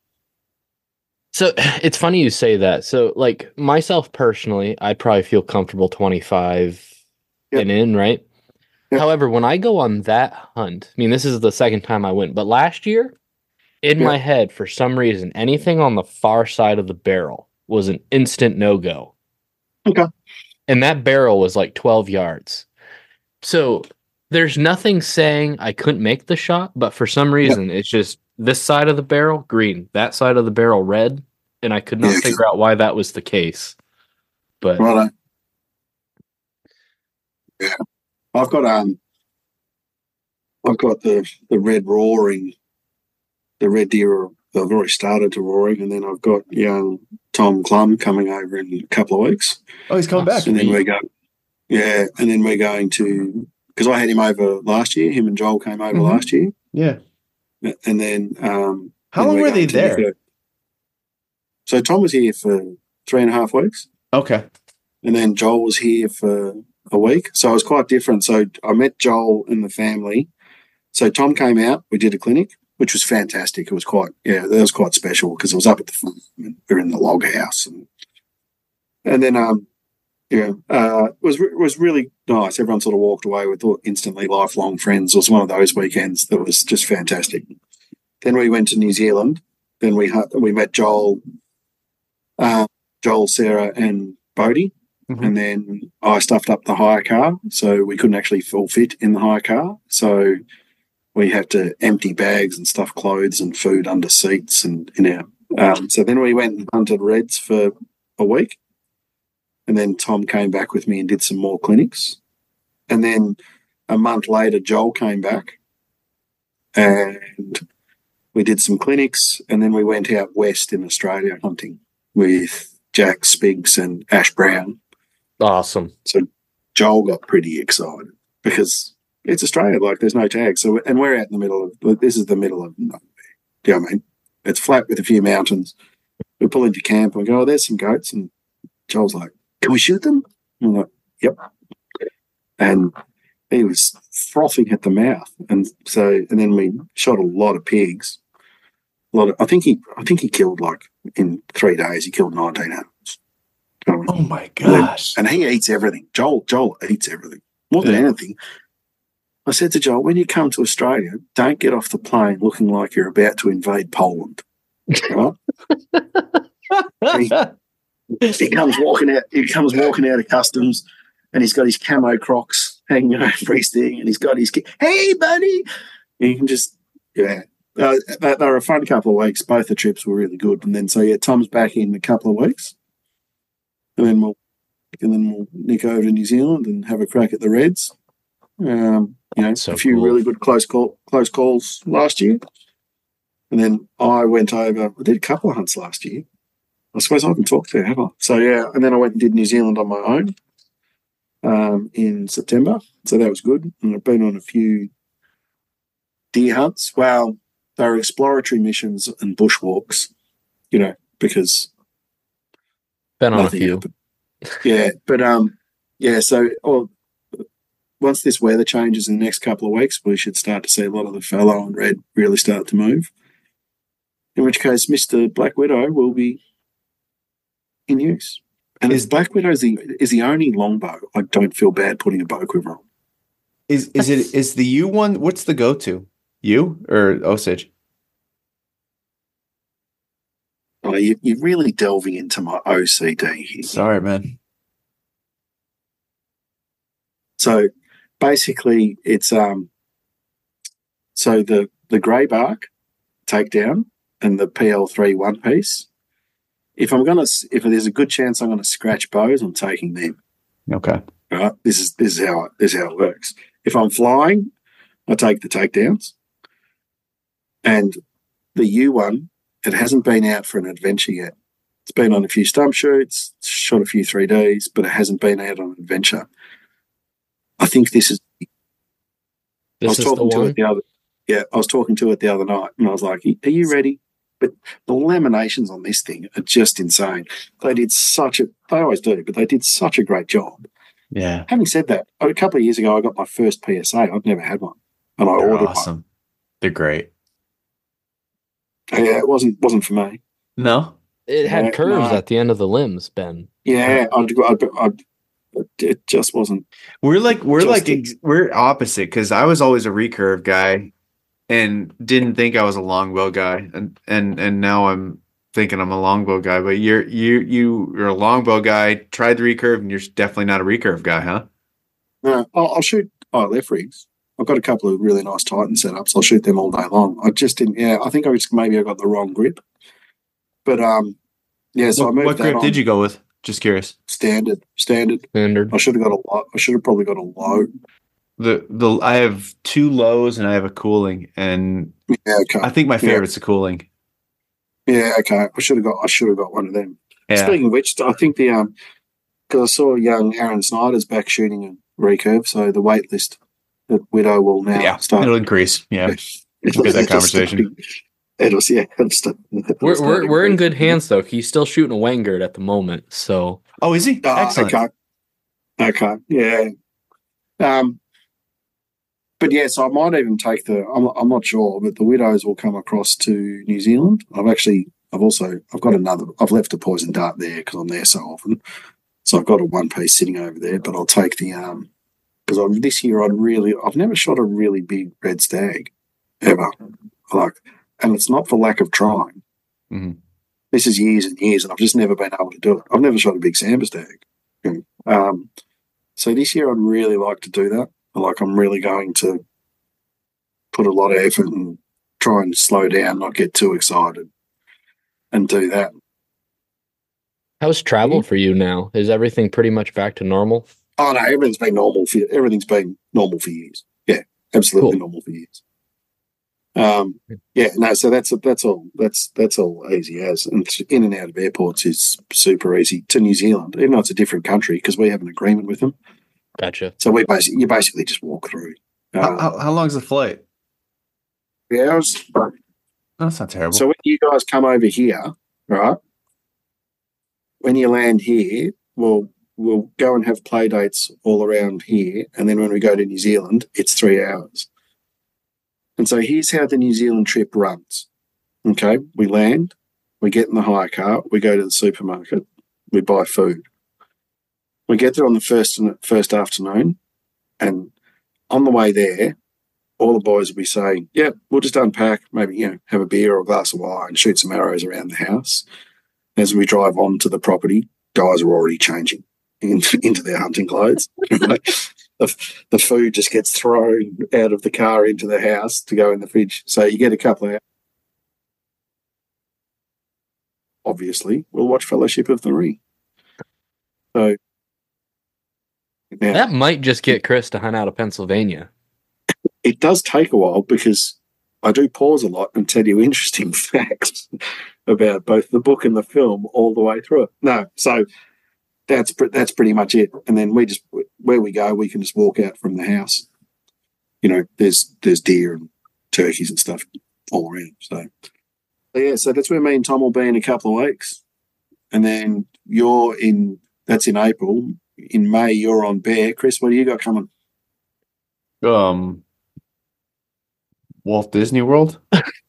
So it's funny you say that. So like myself personally, I'd probably feel comfortable twenty-five Yep. and in, right? Yep. However, when I go on that hunt, I mean, this is the second time I went, but last year, in Yep. my head, for some reason, anything on the far side of the barrel was an instant no-go. Okay. And that barrel was like twelve yards. So there's nothing saying I couldn't make the shot, but for some reason, it's just this side of the barrel, green, that side of the barrel, red. And I could not Yeah. figure out why that was the case. But Right. Yeah. I've got um I've got the the red roaring the red deer I've already started to roaring, and then I've got young Tom Clum coming over in a couple of weeks. Oh, he's coming Oh, back. And then Sweet. we go yeah, and then we're going to because I had him over last year, him and Joel came over Mhm. last year. Yeah. And then um How then long we're were they going to there? Nico. So Tom was here for three and a half weeks. Okay. And then Joel was here for a week. So it was quite different. So I met Joel and the family. So Tom came out. We did a clinic. which was fantastic. It was quite, yeah, that was quite special because it was up at the farm. We were in the log house, and and then um, yeah, uh, it was it was really nice. Everyone sort of walked away with instantly lifelong friends. It was one of those weekends that was just fantastic. Then we went to New Zealand. Then we had, we met Joel, uh, Joel, Sarah, and Bodie. Mm-hmm. And then I stuffed up the hire car, so we couldn't actually full fit in the hire car. So we had to empty bags and stuff clothes and food under seats and in our. Um, so then we went and hunted reds for a week. And then Tom came back with me and did some more clinics. And then a month later, Joel came back and we did some clinics. And then we went out west in Australia hunting with Jack Spiggs and Ash Brown. Awesome. So Joel got pretty excited because it's Australia, like there's no tags. So, and we're out in the middle of, this is the middle of nowhere. Do you know what I mean? It's flat with a few mountains. We pull into camp and we go, oh, there's some goats. And Joel's like, can we shoot them? And I'm like, yep. And he was frothing at the mouth. And so, and then we shot a lot of pigs. A lot of, I think he, I think he killed like in three days, he killed nineteen animals. Oh my gosh. And, then, and he eats everything. Joel, Joel eats everything. More than anything. I said to Joel, when you come to Australia, don't get off the plane looking like you're about to invade Poland. Right? he, He comes walking out. He comes walking out of customs, and he's got his camo Crocs hanging over his thing, and he's got his hey buddy. And you can just yeah. Uh, they, they were a fun couple of weeks. Both the trips were really good, and then so yeah, Tom's back in a couple of weeks, and then we'll and then we'll nick over to New Zealand and have a crack at the Reds. Um, you know, so a few cool. really good close call close calls last year, and then I went over. I did a couple of hunts last year. I suppose I haven't talked to her, have I? So, yeah, and then I went and did New Zealand on my own um, in September. So that was good. And I've been on a few deer hunts. Well, they were exploratory missions and bushwalks, you know, because... Been on a few. Happened. Yeah, but, um, yeah, so oh, once this weather changes in the next couple of weeks, we should start to see a lot of the fallow and red really start to move. In which case, Mister Black Widow will be in use. And is Black Widow is the is the only longbow I don't feel bad putting a bow quiver on. Is is it is the U one? What's the go to? U or Osage? Oh, you, you're really delving into my O C D here. Sorry, man. So basically, it's um. So the the grey bark takedown and the P L three one piece. If I'm gonna, if there's a good chance I'm gonna scratch bows, I'm taking them. Okay. Right. This is this is how it, this is how it works. If I'm flying, I take the takedowns. And the U one, it hasn't been out for an adventure yet. It's been on a few stump shoots, shot a few three Ds, but it hasn't been out on an adventure. I think this is. This I was is talking the to one? it the other. Yeah, I was talking to it the other night, and I was like, "Are you ready?" But the laminations on this thing are just insane. They did such a, they always do, but they did such a great job. Yeah. Having said that, a couple of years ago, I got my first P S A. I'd never had one. And I They're ordered awesome. one. They're great. Yeah, it wasn't wasn't for me. No? It had Yeah, curves no. at the end of the limbs, Ben. Yeah, I'd, I'd, I'd, it just wasn't. We're like we're Just like a- ex- we're opposite because I was always a recurve guy and didn't think I was a longbow guy, and and and now I'm thinking I'm a longbow guy. But you're you you you're a longbow guy. Tried the recurve, and you're definitely not a recurve guy, huh? No, I'll, I'll shoot I L F rigs. I've got a couple of really nice Titan setups. I'll shoot them all day long. I just didn't. Yeah, I think I just maybe I got the wrong grip. But um, yeah. So what I moved what that grip on. did you go with? Just curious. Standard, standard. Standard. I should have got a low. I should have probably got a low. The the I have two lows and I have a cooling, and Yeah, okay. I think my Yeah. favorite's the cooling. Yeah, okay. I should have got. I should have got one of them. Yeah. Speaking of which, I think the um, because I saw young Aaron Snyder's back shooting a recurve, so the wait list that Widow will now Yeah, start. it'll increase. Yeah. It'll- get that it'll conversation. start- It'll, yeah, it'll start- it'll We're start we're we're in good increasing. hands though. He's still shooting a Vanguard at the moment, so Oh, is he? Ah, Excellent. okay. Okay. Yeah. Um. but yes, I might even take the. I'm, I'm not sure, but the widows will come across to New Zealand. I've actually, I've also, I've got another. I've left a poison dart there because I'm there so often. So I've got a one piece sitting over there, but I'll take the um because this year I'd really, I've never shot a really big red stag ever. Like, and it's not for lack of trying. Mm-hmm. This is years and years, and I've just never been able to do it. I've never shot a big sambar stag. Um, so this year I'd really like to do that. Like, I'm really going to put a lot of effort and try and slow down, not get too excited, and do that. How's travel for you now? Is everything pretty much back to normal? Oh no, everything's been normal for everything's been normal for years. Yeah, absolutely Cool. normal for years. Um, yeah, no, so that's that's all that's that's all easy as, and in and out of airports is super easy to New Zealand, even though it's a different country because we have an agreement with them. Gotcha. So we basically you basically just walk through. Um, How, how, how long's the flight? three hours. No, that's not terrible. So when you guys come over here, right? When you land here, we'll we'll go and have play dates all around here, and then when we go to New Zealand, it's three hours. And so here's how the New Zealand trip runs. Okay, we land, we get in the hire car, we go to the supermarket, we buy food. We get there on the first first afternoon, and on the way there, all the boys will be saying, "Yeah, we'll just unpack, maybe you know, have a beer or a glass of wine, shoot some arrows around the house." As we drive on to the property, guys are already changing into, into their hunting clothes. the, the food just gets thrown out of the car into the house to go in the fridge. So you get a couple of hours. Obviously, we'll watch Fellowship of the Ring. So now, That might just get Chris to hunt out of Pennsylvania. it does take a while because I do pause a lot and tell you interesting facts about both the book and the film all the way through it. No, so that's that's pretty much it. And then we just where we go, we can just walk out from the house. You know, there's there's deer and turkeys and stuff all around. So, so yeah, so that's where me and Tom will be in a couple of weeks, and then you're in. That's in April. In May, you're on Bear. Chris, what do you got coming? Um, Walt Disney World.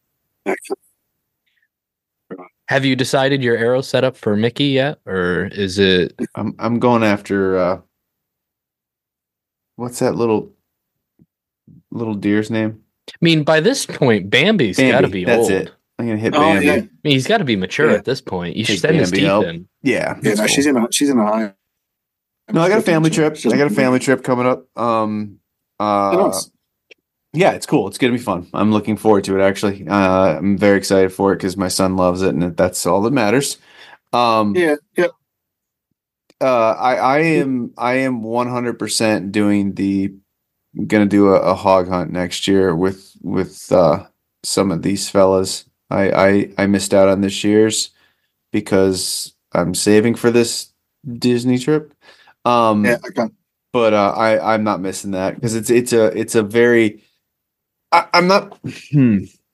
Have you decided your arrow setup for Mickey yet, or is it? I'm I'm going after uh, what's that little little deer's name? I mean, by this point, Bambi's Bambi, got to be that's old. it. I'm gonna hit Oh, Bambi. yeah. I mean, he's got to be mature Yeah. at this point. You should Take send his Bambi teeth out. in. Yeah, Yeah, that's no, cool. she's in a she's in a home. No, I got a family trip. I got a family trip coming up. Um, uh, Nice. yeah, it's cool. It's gonna be fun. I'm looking forward to it. Actually, uh, I'm very excited for it because my son loves it, and that's all that matters. Um, Yeah, yeah. uh, I I am I am one hundred percent doing the gonna do a, a hog hunt next year with with uh, some of these fellas. I, I I missed out on this year's because I'm saving for this Disney trip. Um, Yeah, okay. but uh, I I'm not missing that because it's it's a it's a very I, I'm not hmm.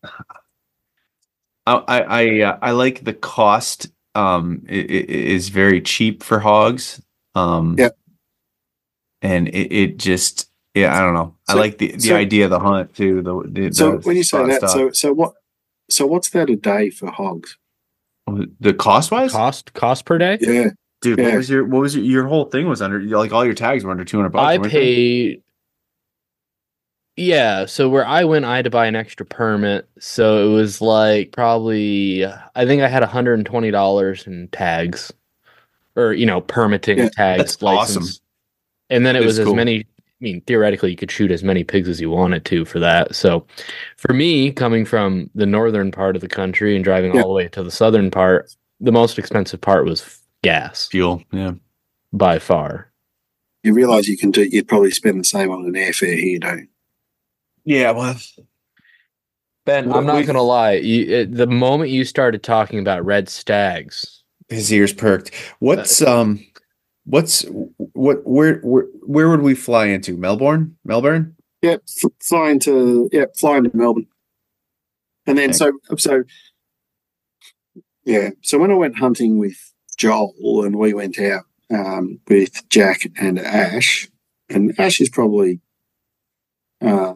I I I, uh, I like the cost um i- i- is very cheap for hogs um Yeah. and it, it just yeah I don't know I So- like the the so- idea of the hunt too the, the So the when you say spot that, stock. so so what? So what's that a day for hogs? the cost wise Cost cost per day? Yeah, dude yeah. what was your what was your your whole thing was under like all your tags were under two hundred bucks I weren't they? paid. Yeah, so where I went, I had to buy an extra permit. So it was like probably, I think I had one hundred twenty dollars in tags, or you know, permitting Yeah, tags, that's awesome. license. And then it That's was as cool. many. I mean, theoretically, you could shoot as many pigs as you wanted to for that. So, for me, coming from the northern part of the country and driving Yeah. all the way to the southern part, the most expensive part was gas fuel yeah by far. You realise you can do. You'd probably spend the same on an airfare here, don't you? yeah well Ben, Well, I'm not we- gonna lie. You, it, the moment you started talking about red stags, his ears perked. What's um, what's what? Where where where would we fly into? Melbourne, Melbourne. Yeah, f- flying to yeah, flying to Melbourne, and then so so yeah. So when I went hunting with Joel and we went out um, with Jack and Ash, and Ash is probably Uh,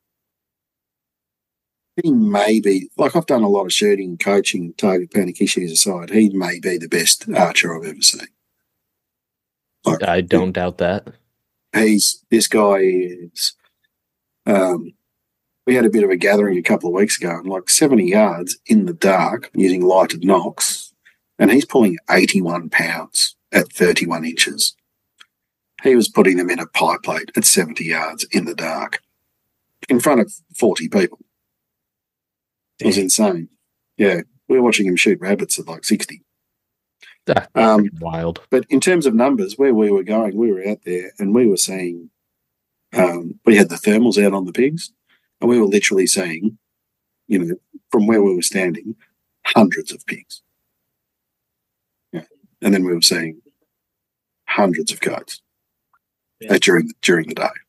he may be, like I've done a lot of shooting, coaching, target panic issues aside, he may be the best archer I've ever seen. Like, I don't doubt that. He's, this guy is, um, we had a bit of a gathering a couple of weeks ago, and like seventy yards in the dark using lighted knocks, and he's pulling eighty-one pounds at thirty-one inches. He was putting them in a pie plate at seventy yards in the dark in front of forty people. It was insane. Yeah, we were watching him shoot rabbits at like sixty. That's Um, wild. But in terms of numbers, where we were going, we were out there and we were seeing, um, we had the thermals out on the pigs, and we were literally seeing, you know, from where we were standing, hundreds of pigs. Yeah. And then we were seeing hundreds of goats Yeah. uh, during, during the day.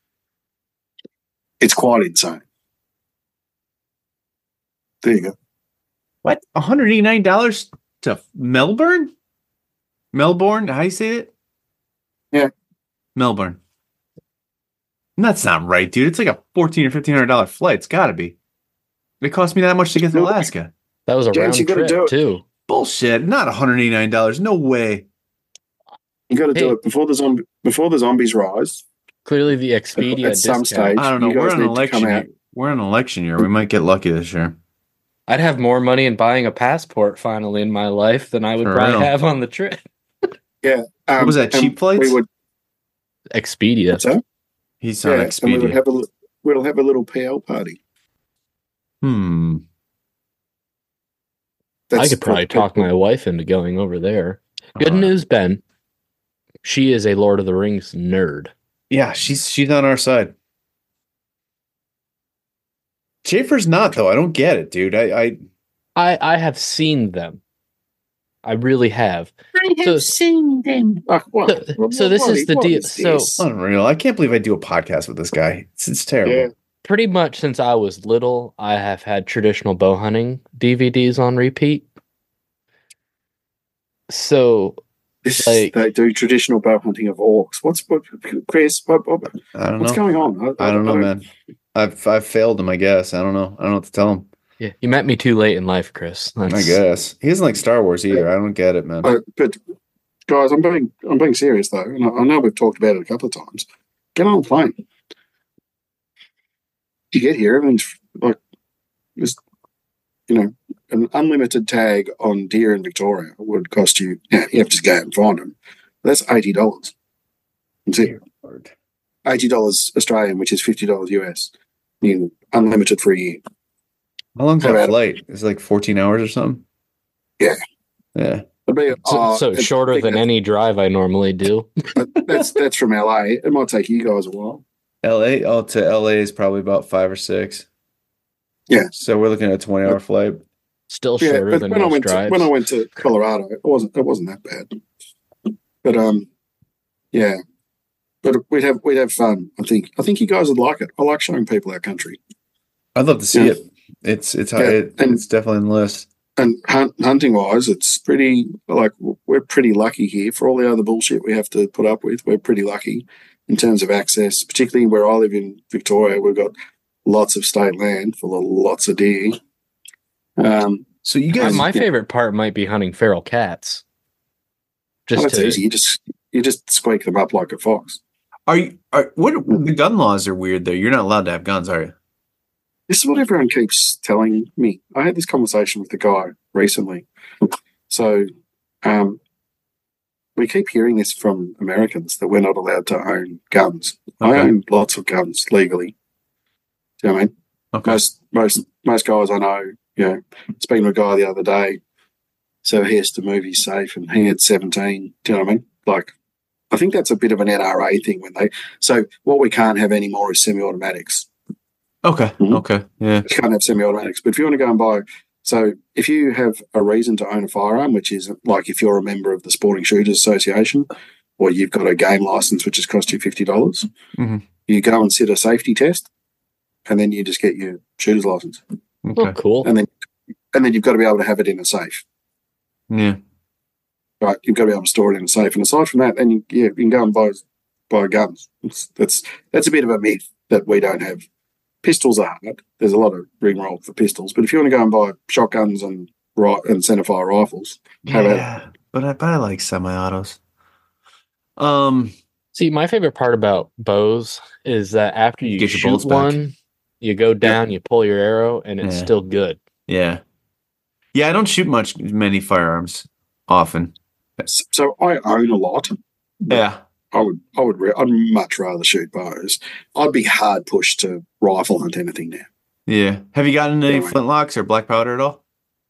It's quite insane. There you go. What? one hundred eighty-nine dollars to Melbourne? Melbourne? How do you say it? Yeah. Melbourne. That's not right, dude. It's like a fourteen or fifteen hundred dollar flight. It's got to be. It cost me that much to get to No. Alaska. That was a James, you round gotta do trip it. too. Bullshit. Not one hundred eighty-nine dollars. No way. You got to do Hey. it before the zombie before the zombies rise. Clearly, the Expedia At some discount. stage. I don't know. You We're guys in need an to election come year. out. We're in an election year. We might get lucky this year. I'd have more money in buying a passport finally in my life than I would For probably real. have on the trip. Um, What was that, and cheap flights? We would, Expedia. what's that? He's Yeah, on and we would Expedia. have a li- we'll have a little P L party. Hmm. I could probably talk my wife into going over there. Good Uh, news, Ben. She is a Lord of the Rings nerd. Yeah, she's she's on our side. Schaefer's not though. I don't get it, dude. I, I I I have seen them. I really have. I So- seen them. Oh, what? So- What- so this what is the what deal. is So- this? unreal. I can't believe I do a podcast with this guy. It's it's terrible. Yeah. Pretty much since I was little, I have had traditional bow hunting D V Ds on repeat. So This, Like- they do traditional bow hunting of orcs. What's what, Chris? What, what, I don't what's know. going on? I don't know, man. I've I've failed him. I guess. I don't know. I don't know what to tell him. yeah, you met me too late in life, Chris. I That's- guess he doesn't like Star Wars either. I don't get it, man. Uh, but guys, I'm being I'm being serious though, and I, I know we've talked about it a couple of times. Get on a plane. You get here, everything's like just you know an unlimited tag on deer in Victoria would cost you. Yeah, you have to go out and find them. That's eighty dollars. That's it. Eighty dollars Australian, which is fifty dollars U S. You know, unlimited for a year. How long's How that about- flight? Is it like fourteen hours or something? Yeah. Yeah. It'd be, So, uh, so I shorter think than any drive I normally do. that's, that's that's from L A. It might take you guys a while. L A. Oh, to L A is probably about five or six. Yeah. So we're looking at a twenty hour flight. Still Yeah, shorter but than when I most went to, drives. when I went to Colorado, it wasn't it wasn't that bad. But um, yeah, but we'd have we'd have fun. I think I think you guys would like it. I like showing people our country, I'd love to see Yeah. it. It's it's Yeah, it, and- it's definitely on the list. and hunt, hunting wise, it's pretty like we're pretty lucky here for all the other bullshit we have to put up with. We're pretty lucky in terms of access, particularly where I live in Victoria. We've got lots of state land full of lots of deer. Um, So you Uh, guys, my yeah. favorite part might be hunting feral cats. Just that's to, easy. You just you just squeak them up like a fox. are you are what the gun laws are weird though. You're not allowed to have guns, are you? This is what everyone keeps telling me. I had this conversation with the guy recently. So um, we keep hearing this from Americans that we're not allowed to own guns. I Okay. own lots of guns legally. Do you know what I mean? Okay. Most most most guys I know, you know, speaking to a guy the other day, so he has to move his safe and he had seventeen. Do you know what I mean? Like, I think that's a bit of an N R A thing when they. So what we can't have anymore is semi-automatics. Okay. Mhm. Okay. Yeah. You can't have semi-automatics. But if you want to go and buy, so if you have a reason to own a firearm, which is like if you're a member of the Sporting Shooters Association, or you've got a game license which has cost you fifty dollars, Mhm. you go and sit a safety test, and then you just get your shooter's license, Okay. oh, cool. and then and then you've got to be able to have it in a safe. Yeah. Right, you've got to be able to store it in a safe. And aside from that, then you, yeah, you can go and buy buy guns. It's, that's that's a bit of a myth. that we don't have. Pistols are hard. There's a lot of ring roll for pistols, but if you want to go and buy shotguns and right and centerfire rifles, have at it. Yeah, but I but I like semi-autos. Um, See, my favorite part about bows is that after you, Get your shoot bullets back. one, you go down, you pull your arrow, and it's Yeah. still good. yeah, yeah. I don't shoot much many firearms often. So I own a lot. Yeah, I would, I would, re- I'd much rather shoot bows. I'd be hard pushed to rifle hunt anything now. yeah. Have you gotten any Yeah. flintlocks or black powder at all?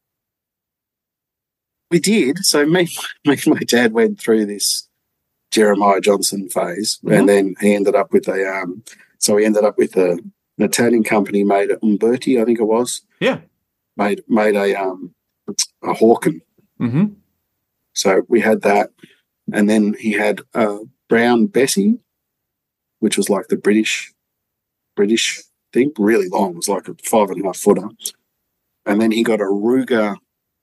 We did. So me, me and my dad went through this Jeremiah Johnson phase, Mhm. and then he ended up with a. Um, so he ended up with a, an Italian company made at Umberti, I think it was. Yeah. Made made a um a Hawken. Mm-hmm. So we had that, and then he had a Brown Bessie, which was like the British British thing, really long. It was like a five and a half footer. And then he got a Ruger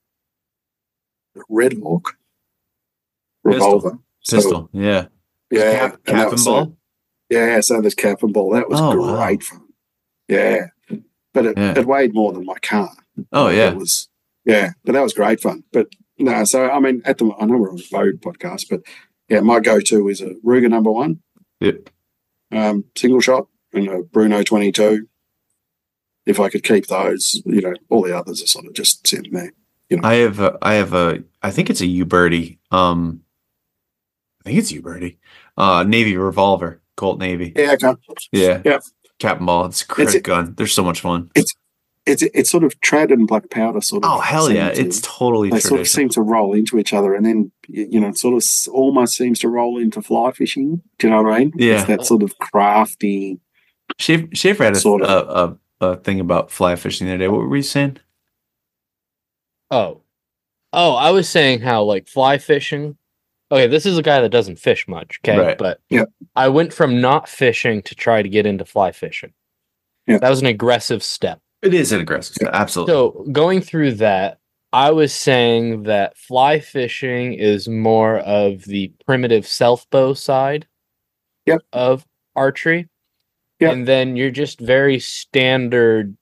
Red Hawk revolver. So, Pistol. Yeah. yeah. Cap, and cap that and was ball. so- yeah, so there's cap and ball. That was Oh, great wow. fun. Yeah. But it, Yeah. it weighed more than my car. Oh yeah. It was, yeah, but that was great fun. But no, so I mean, at the I know we're on a boat podcast, but yeah, my go-to is a Ruger number one, Yep. um, single shot, and a Bruno twenty-two. If I could keep those, you know, all the others are sort of just sitting there. I have a, I have a, I think it's a Uberti. Um, I think it's Uberti. Uh, Navy revolver, Colt Navy. Yeah, okay. Yeah. Yeah. Cap and ball. It's a great It's- gun. They're so much fun. It's it's sort of trad and black powder sort of. Oh hell seem yeah! to- It's totally they sort of traditional. seem to roll into each other, and then y- you know, it sort of s- almost seems to roll into fly fishing. Do you know what I mean? Yeah. It's that sort of crafty. Schaefer, Schaefer had a, Sort of. a, a, a thing about fly fishing the other day. What were you saying? Oh. Oh, I was saying how like fly fishing. Okay, this is a guy that doesn't fish much, okay? Right. But Yep. I went from not fishing to try to get into fly fishing. Yeah. That was an aggressive step. It is an aggressive step. Absolutely. So going through that, I was saying that fly fishing is more of the primitive self bow side Yep. of archery. Yep. And then you're just very standard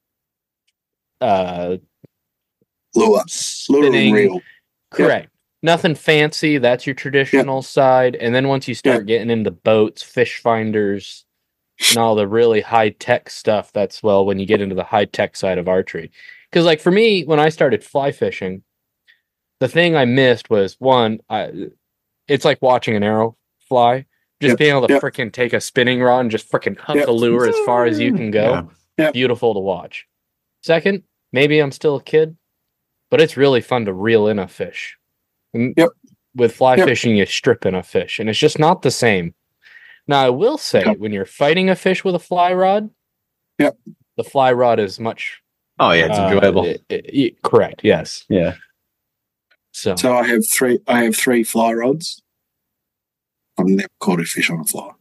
uh Lure, lure and spinning. reel. Correct. Nothing fancy. That's your traditional side. And then once you start getting into boats, fish finders, and all the really high tech stuff, that's well when you get into the high tech side of archery. Because like for me, when I started fly fishing, the thing I missed was one, I it's like watching an arrow fly. Just Yep. being able to Yep. frickin' take a spinning rod and just frickin' hook Yep. the lure as far as you can go. Yeah. Yep. Beautiful to watch. Second, maybe I'm still a kid, but it's really fun to reel in a fish. And Yep. with fly Yep. fishing, you strip in a fish, and it's just not the same. Now, I will say, Yep. when you're fighting a fish with a fly rod, Yep. the fly rod is much Oh yeah, it's uh, enjoyable. it- it- it- correct. Yes. yeah. So, So I have three. I have three fly rods. I've never caught a fish on a fly.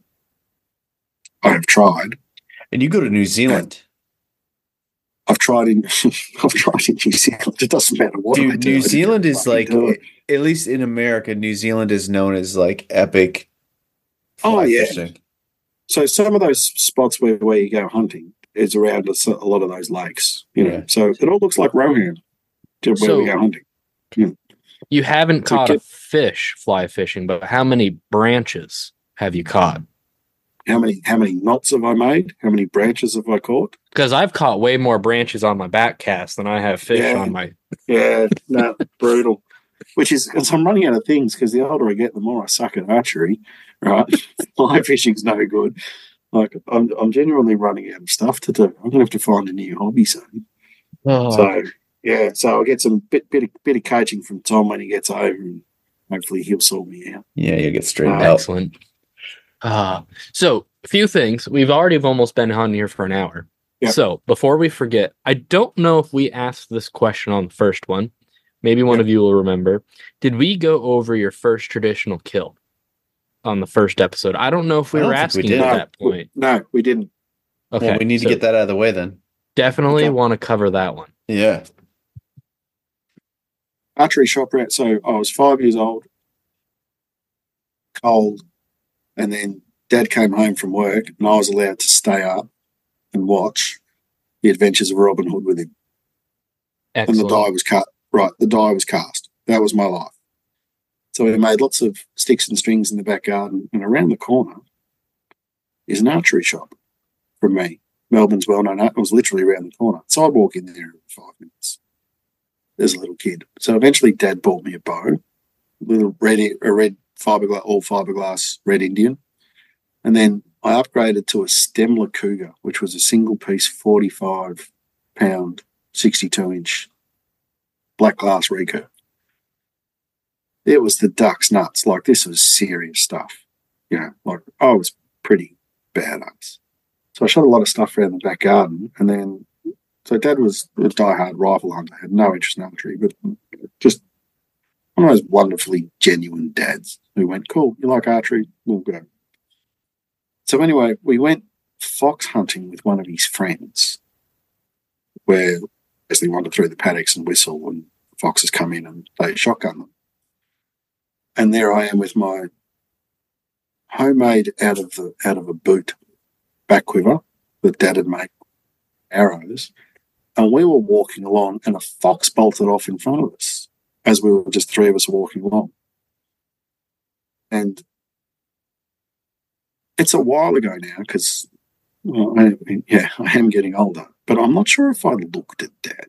I have tried. And you go to New Zealand. I've tried in. I've tried in New Zealand. It doesn't matter what I Dude, do. New I just Zealand don't is fucking like, do it. at least in America, New Zealand is known as like epic. Oh, fly yeah. fishing. So some of those spots where, where you go hunting is around a, s- a lot of those lakes. You know, Yeah. so it all looks like Rohan to where So- we go hunting. you haven't So caught a kid- fish fly fishing, but how many branches have you caught? How many how many knots have I made? How many branches have I caught? Because I've caught way more branches on my back cast than I have fish Yeah. on my. Yeah, no, brutal. Which is, because I'm running out of things, because the older I get, the more I suck at archery, right? Fly fishing's no good. Like, I'm, I'm genuinely running out of stuff to do. I'm going to have to find a new hobby soon. Oh, So, yeah, so I'll get some bit, bit, of, bit of coaching from Tom when he gets over, and hopefully he'll sort me out. Yeah, you get straightened Uh, out. excellent. Uh, so, a few things. We've already almost been on here for an hour. Yeah. So, before we forget, I don't know if we asked this question on the first one. Maybe one Yeah. of you will remember. Did we go over your first traditional kill on the first episode? I don't know if we I were don't think we asking did. at No, that point. No, we didn't. Okay. Well, we need so to get that out of the way then. Definitely Okay. want to cover that one. Yeah. Archery shop rat. So I was five years old, cold, and then Dad came home from work and I was allowed to stay up and watch The Adventures of Robin Hood with him. Excellent. And the die was cut. Right, the die was cast. That was my life. So we made lots of sticks and strings in the back garden, and around the corner is an archery shop from me. Melbourne's well-known art. It was literally around the corner. So I'd walk in there in five minutes as a little kid. So eventually Dad bought me a bow, a little red, a red fiberglass, all fiberglass red Indian. And then I upgraded to a Stemler Cougar, which was a single-piece forty-five pound, sixty-two inch black glass recurve. It was the duck's nuts. Like, this was serious stuff. You know, like, I was pretty badass. So I shot a lot of stuff around the back garden. And then, so Dad was a diehard rifle hunter, had no interest in archery, but just one of those wonderfully genuine dads who went, cool, you like archery? We'll go. So anyway, we went fox hunting with one of his friends, where as they wander through the paddocks and whistle, and foxes come in and they shotgun them. And there I am with my homemade out of the out of a boot back quiver that Dad had made arrows, and we were walking along, and a fox bolted off in front of us as we were just three of us walking along. And it's a while ago now because, well, I, yeah, I am getting older, but I'm not sure if I looked at Dad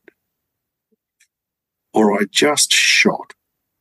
or I just shot.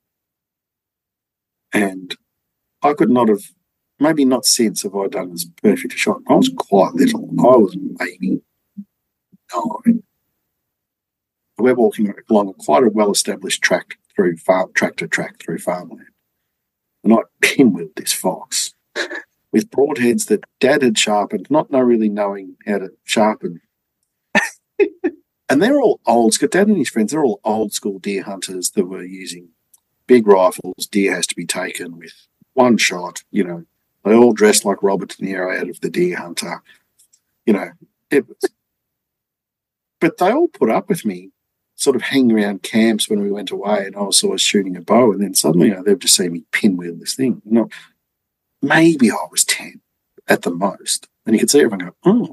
And I could not have, maybe not since have I done as perfect a shot. I was quite little. I was maybe nine. We're walking along quite a well-established track through farm, track to track through farmland. And I pinwheeled this fox with broadheads that Dad had sharpened, not know really knowing how to sharpen. And they're all old school. Dad and his friends, they're all old school deer hunters that were using big rifles. Deer has to be taken with one shot. You know, they all dressed like Robert De Niro out of The Deer Hunter. You know, it was. But they all put up with me, sort of hanging around camps when we went away, and I was always shooting a bow, and then suddenly, you know, they've just seen me pinwheel this thing. You know, maybe I was ten at the most, and you could see everyone go, oh.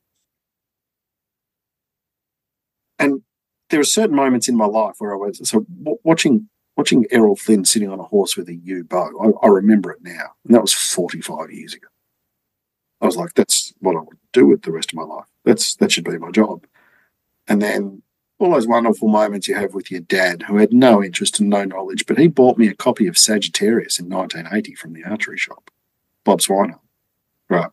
And there are certain moments in my life where I was so w- watching watching Errol Flynn sitting on a horse with a yew bow. I, I remember it now, and that was forty-five years ago. I was like, that's what I would do with the rest of my life. That's that should be my job. And then all those wonderful moments you have with your dad, who had no interest and no knowledge, but he bought me a copy of Sagittarius in nineteen eighty from the archery shop, Bob Swiner. Right.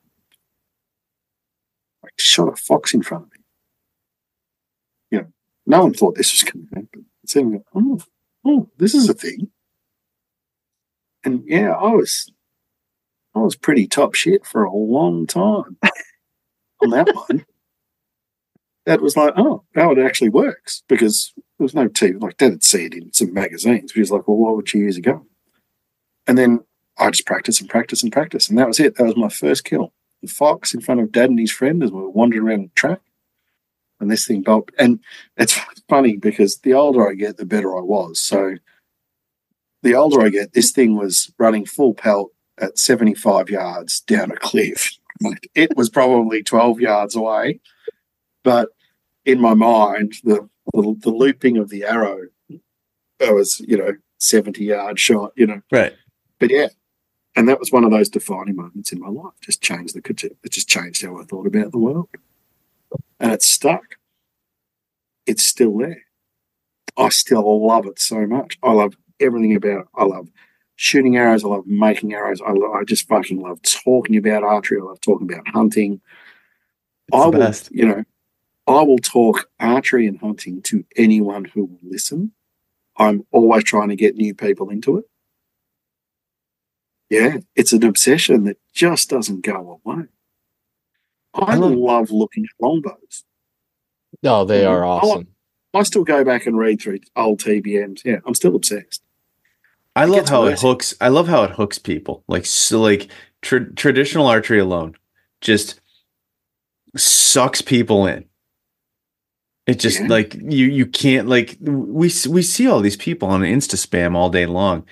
Like, shot a fox in front of me. You know, no one thought this was going to happen. It's like, oh, oh, this is a thing. And yeah, I was, I was pretty top shit for a long time on that one. That was like, oh, now it actually works, because there was no T V. Like, Dad would see it in some magazines. He was like, well, why would you use a gun? And then I just practice and practice and practice, and that was it. That was my first kill. The fox in front of Dad and his friend as we were wandering around the track, and this thing bolted. And it's funny because the older I get, the better I was. So the older I get, this thing was running full pelt at seventy-five yards down a cliff. Like, it was probably twelve yards away. But in my mind, the, the the looping of the arrow, that was, you know, seventy-yard shot, you know. Right. But, yeah, and that was one of those defining moments in my life. Just changed the it just changed how I thought about the world. And it's stuck. It's still there. I still love it so much. I love everything about it. I love shooting arrows. I love making arrows. I, love, I just fucking love talking about archery. I love talking about hunting. It's I the will, best. you know, I will talk archery and hunting to anyone who will listen. I'm always trying to get new people into it. Yeah, it's an obsession that just doesn't go away. I, I love- love looking at longbows. Oh, they are I- awesome. I still go back and read through old T B Ms. Yeah, I'm still obsessed. I It love gets how it worse. hooks. I love how it hooks people. Like, so like tra- traditional archery alone just sucks people in. It just Yeah. like you you can't like we we see all these people on Insta spam all day long,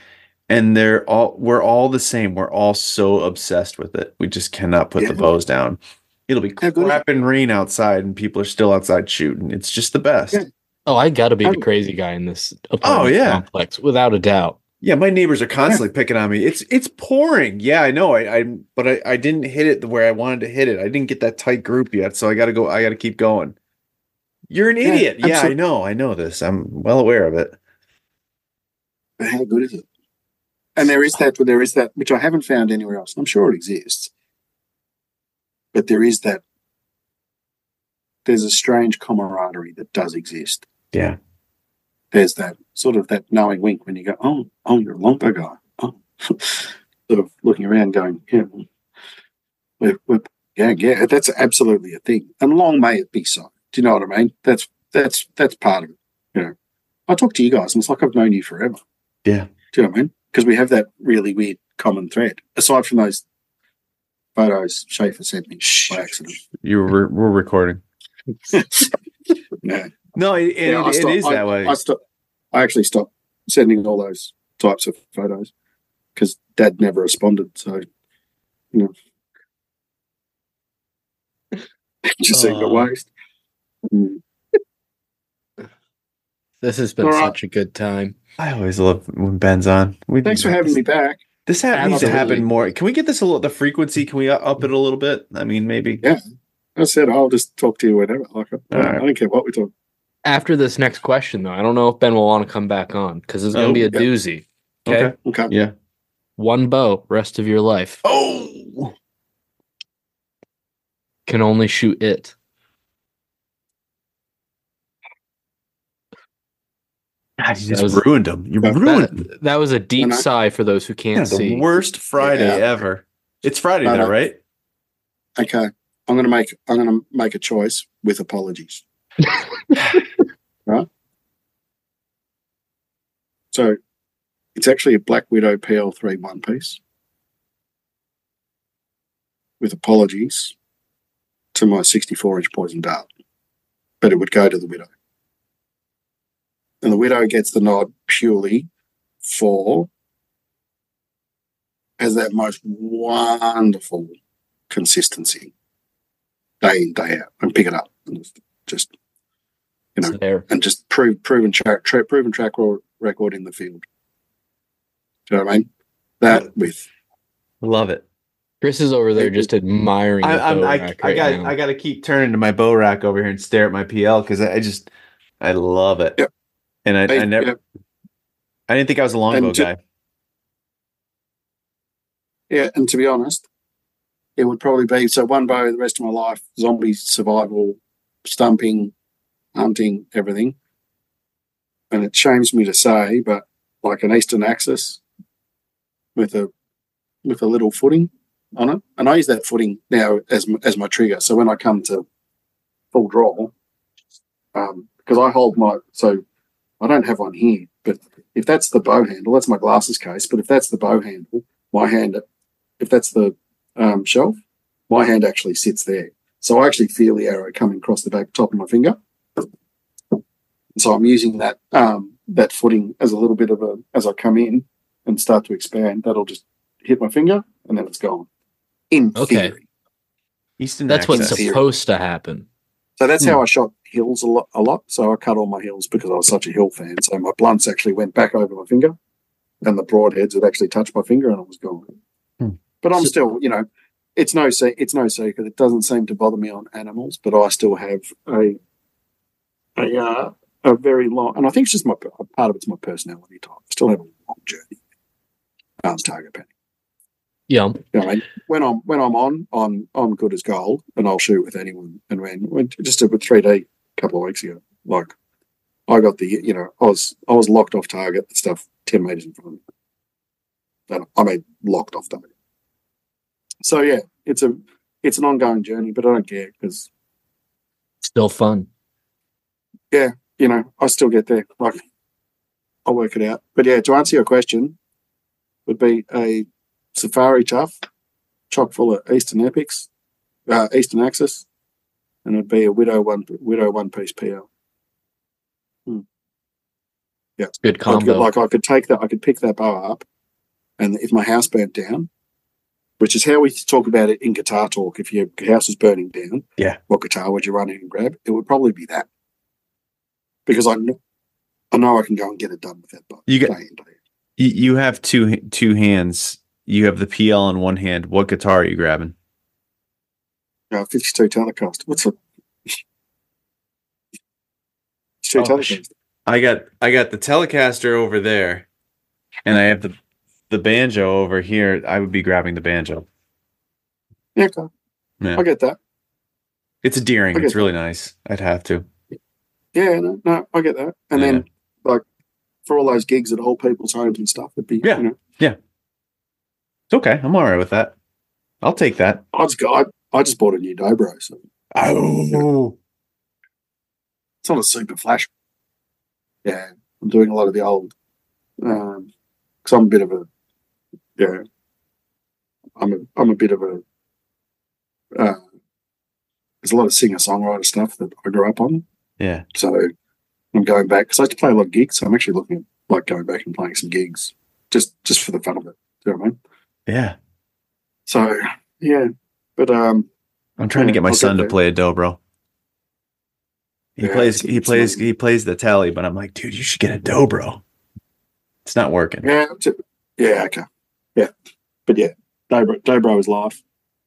and they're all we're all the same. We're all so obsessed with it. We just cannot put Yeah. the bows down. It'll be How good is crap and rain outside, and people are still outside shooting. It's just the best. Yeah. Oh, I got to be the Oh. crazy guy in this apartment yeah. complex, without a doubt. Yeah, my neighbors are constantly picking on me. It's it's pouring. Yeah, I know. I, I but I, I didn't hit it the way I wanted to hit it. I didn't get that tight group yet, so I got to go. I got to keep going. You're an Yeah, idiot. Yeah, I absolutely. know. I know this. I'm well aware of it. But how good is it? And there is that, there is that, which I haven't found anywhere else. I'm sure it exists, but there is that. There's a strange camaraderie that does exist. Yeah. There's that sort of that knowing wink when you go, oh, oh, you're a longbow guy. Oh, sort of looking around, going, yeah, we're, we're, yeah, yeah. That's absolutely a thing, and long may it be so. Do you know what I mean? That's that's that's part of it. You know, I talk to you guys, and it's like I've known you forever. Yeah. Do you know what I mean? Because we have that really weird common thread. Aside from those photos Schaefer sent me by accident. You were we're recording. Yeah. No, it, it, Yeah, I it stopped- is I, that way. I, stopped, I actually stopped sending all those types of photos because Dad never responded. So, you know, just seemed a Aw. waste. Mm. This has been All right. such a good time. I always love when Ben's on. We, Thanks for having me back. This ha- needs to Absolutely. happen more. Can we get this a little? The frequency? Can we up it a little bit? I mean, maybe. Yeah. I said I'll just talk to you whenever. Like, I, All right. I don't care what we talk. After this next question, though, I don't know if Ben will want to come back on because it's going to Oh, be a yeah. doozy. Okay? Okay. Okay. Yeah. One bow, rest of your life. Oh. Can only shoot it. God, you That just was- ruined them. You That- ruined them. That, that was a deep And I- sigh for those who can't Yeah, the see. worst Friday Yeah. ever. It's Friday No, now, no. right? Okay. I'm gonna make I'm gonna make a choice with apologies. Right? So it's actually a Black Widow P L three one piece. With apologies to my sixty-four inch poison dart. But it would go to the Widow. And the Widow gets the nod purely for has that most wonderful consistency day in, day out, and pick it up and just, just you know, It's there. and just prove proven track tra- proven track ro- record in the field. Do you know what I mean? That with Love it. Chris is over there just admiring I, the I'm, bow I, rack I right got now. I got to keep turning to my bow rack over here and stare at my P L because I, I just I love it. Yep. And I, Hey, I never yeah, I didn't think I was a longbow And to- guy. yeah, and to be honest, it would probably be so one bow the rest of my life: zombie survival, stumping, hunting, everything. And it shames me to say, but like an Eastern Axis with a with a little footing on it, and I use that footing now as m- as my trigger. So when I come to full draw, um, because I hold my so I don't have one here, but if that's the bow handle, that's my glasses case. But if that's the bow handle, my hand, if that's the um, shelf, my hand actually sits there. So I actually feel the arrow coming across the back top of my finger. So I'm using that um, that footing as a little bit of a as I come in and start to expand. That'll just hit my finger and then it's gone. In Okay. theory. Easton That's what's access. Access. supposed to happen. So that's Hmm. how I shot hills a lot, a lot. So I cut all my hills because I was such a hill fan. So my blunts actually went back over my finger, and the broadheads would actually touch my finger, and it was gone. Hmm. But I'm So- still, you know, it's no se- it's no secret. It doesn't seem to bother me on animals, but I still have a a uh, a very long, and I think it's just my part of it's my personality type. I still have a long journey. Um, target penning. Yeah. You know what I mean? When I'm when I'm on, I'm I'm good as gold, and I'll shoot with anyone. And when, when just did with three D a couple of weeks ago, like I got the you know I was I was locked off target, the stuff ten meters in front of me. And I mean locked off target. So yeah, it's a it's an ongoing journey, but I don't care because Still fun. you know I still get there. Like I'll work it out. But yeah, to answer your question, would be a Safari Tough, chock full of Eastern Epics, uh, Eastern Axis, and it'd be a Widow one Widow one piece P L. Good I could, combo. like I could take that, I could pick that bow up And if my house burnt down, which is how we talk about it in guitar talk, if your house was burning down, Yeah. what guitar would you run in and grab? It would probably be that. Because I know, I know I can go and get it done with that. But You got- day in, day out. You, you have two two hands. You have the P L in one hand. What guitar are you grabbing? Uh, fifty-two Telecaster. What's a fifty-two Oh, Telecaster? I got I got the Telecaster over there, and I have the the banjo over here. I would be grabbing the banjo. Yeah, okay. Yeah. I get that. It's a Deering. Okay. It's really nice. I'd have to. Yeah, no, no, I get that. And then, like, for all those gigs at old people's homes and stuff, it'd be, Yeah. you know, It's okay. I'm all right with that. I'll take that. I just got, I, I just bought a new Dobro, so Oh, it's not a super flash. Yeah, I'm doing a lot of the old, um, because I'm a bit of a, yeah, I'm a, I'm a bit of a, uh, there's a lot of singer-songwriter stuff that I grew up on. yeah. So I'm going back because I used to play a lot of gigs. So I'm actually looking at like going back and playing some gigs just just for the fun of it. Do you know what I mean? Yeah. So yeah, but um, I'm trying to Yeah, get my I'll son get to there. play a dobro. He Yeah, plays. it's- He it's plays. not- He plays the tally, but I'm like, dude, you should get a dobro. It's not working. yeah, t- yeah, okay, yeah, but yeah, Dobro, Dobro is life.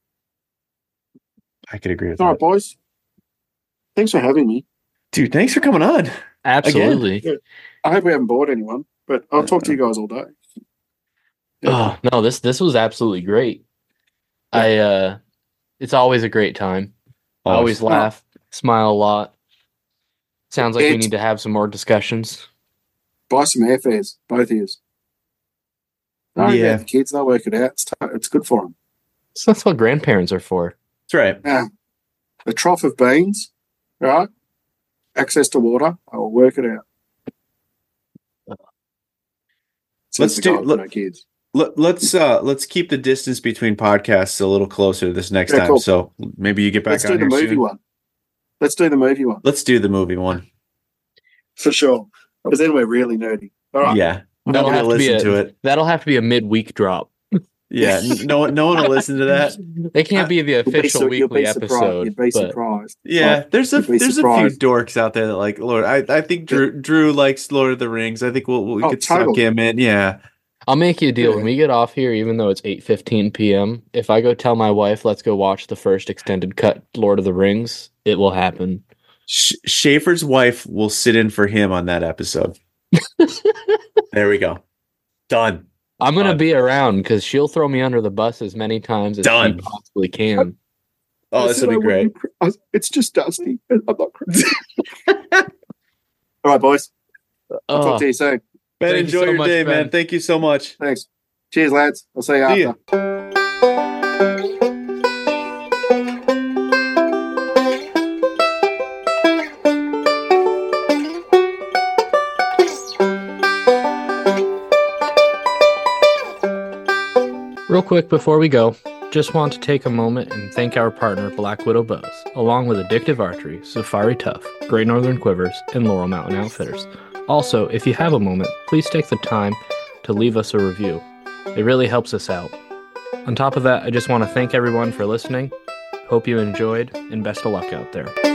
I could agree with All that. right, boys. Thanks for having me. Dude, thanks for coming on. Absolutely. I hope we haven't bored anyone, but I'll talk to you guys all day. Oh no, this this was absolutely great. I uh it's always a great time. I always Oh, laugh, smile a lot. Sounds like we It's- need to have some more discussions. Buy some airfares, both of you. Don't Yeah. yeah. the kids, they'll work it out. It's, t- it's good for them. So that's what grandparents are for. That's right. Now, a trough of beans, right? Access to water, I will work it out. Let's Says the do- guy with let- no kids. Let, let's uh let's keep the distance between podcasts a little closer this next Yeah, time. cool. So maybe you get back Let's do on the here movie soon. one. Let's do the movie one Let's do the movie one. for sure. Because then we're really nerdy. All right. Yeah. I'm That'll gonna have to be listen a- to it. That'll have to be a midweek drop. Yeah. n- No one no one will listen to that. They can't be the You'll be official su- you'll weekly be surprised. episode. You'd be but surprised. Yeah, there's a You'd be there's surprised. a few dorks out there that like Lord. I, I think Drew Drew likes Lord of the Rings. I think we'll, we Oh, could suck totally. him in. Yeah. I'll make you a deal. Yeah. When we get off here, even though it's eight fifteen p.m., if I go tell my wife, let's go watch the first extended cut Lord of the Rings, it will happen. Sh- Schaefer's wife will sit in for him on that episode. There we go. Done. I'm going to Done. be around because she'll throw me under the bus as many times as Done. she possibly can. Oh, I this said will I be great. wouldn't cr- I was- It's just Dusty. I'm not crazy. All right, boys. I'll Oh, talk to you soon. Ben, Thank you enjoy so your much, day, Ben. man. Thank you so much. Thanks. Cheers, lads. I'll see you See after. ya. real quick before we go, just want to take a moment and thank our partner Black Widow Bows, along with Addictive Archery, Safari Tough, Great Northern Quivers, and Laurel Mountain Outfitters. Also, if you have a moment, please take the time to leave us a review. It really helps us out. On top of that, I just want to thank everyone for listening. Hope you enjoyed, and best of luck out there.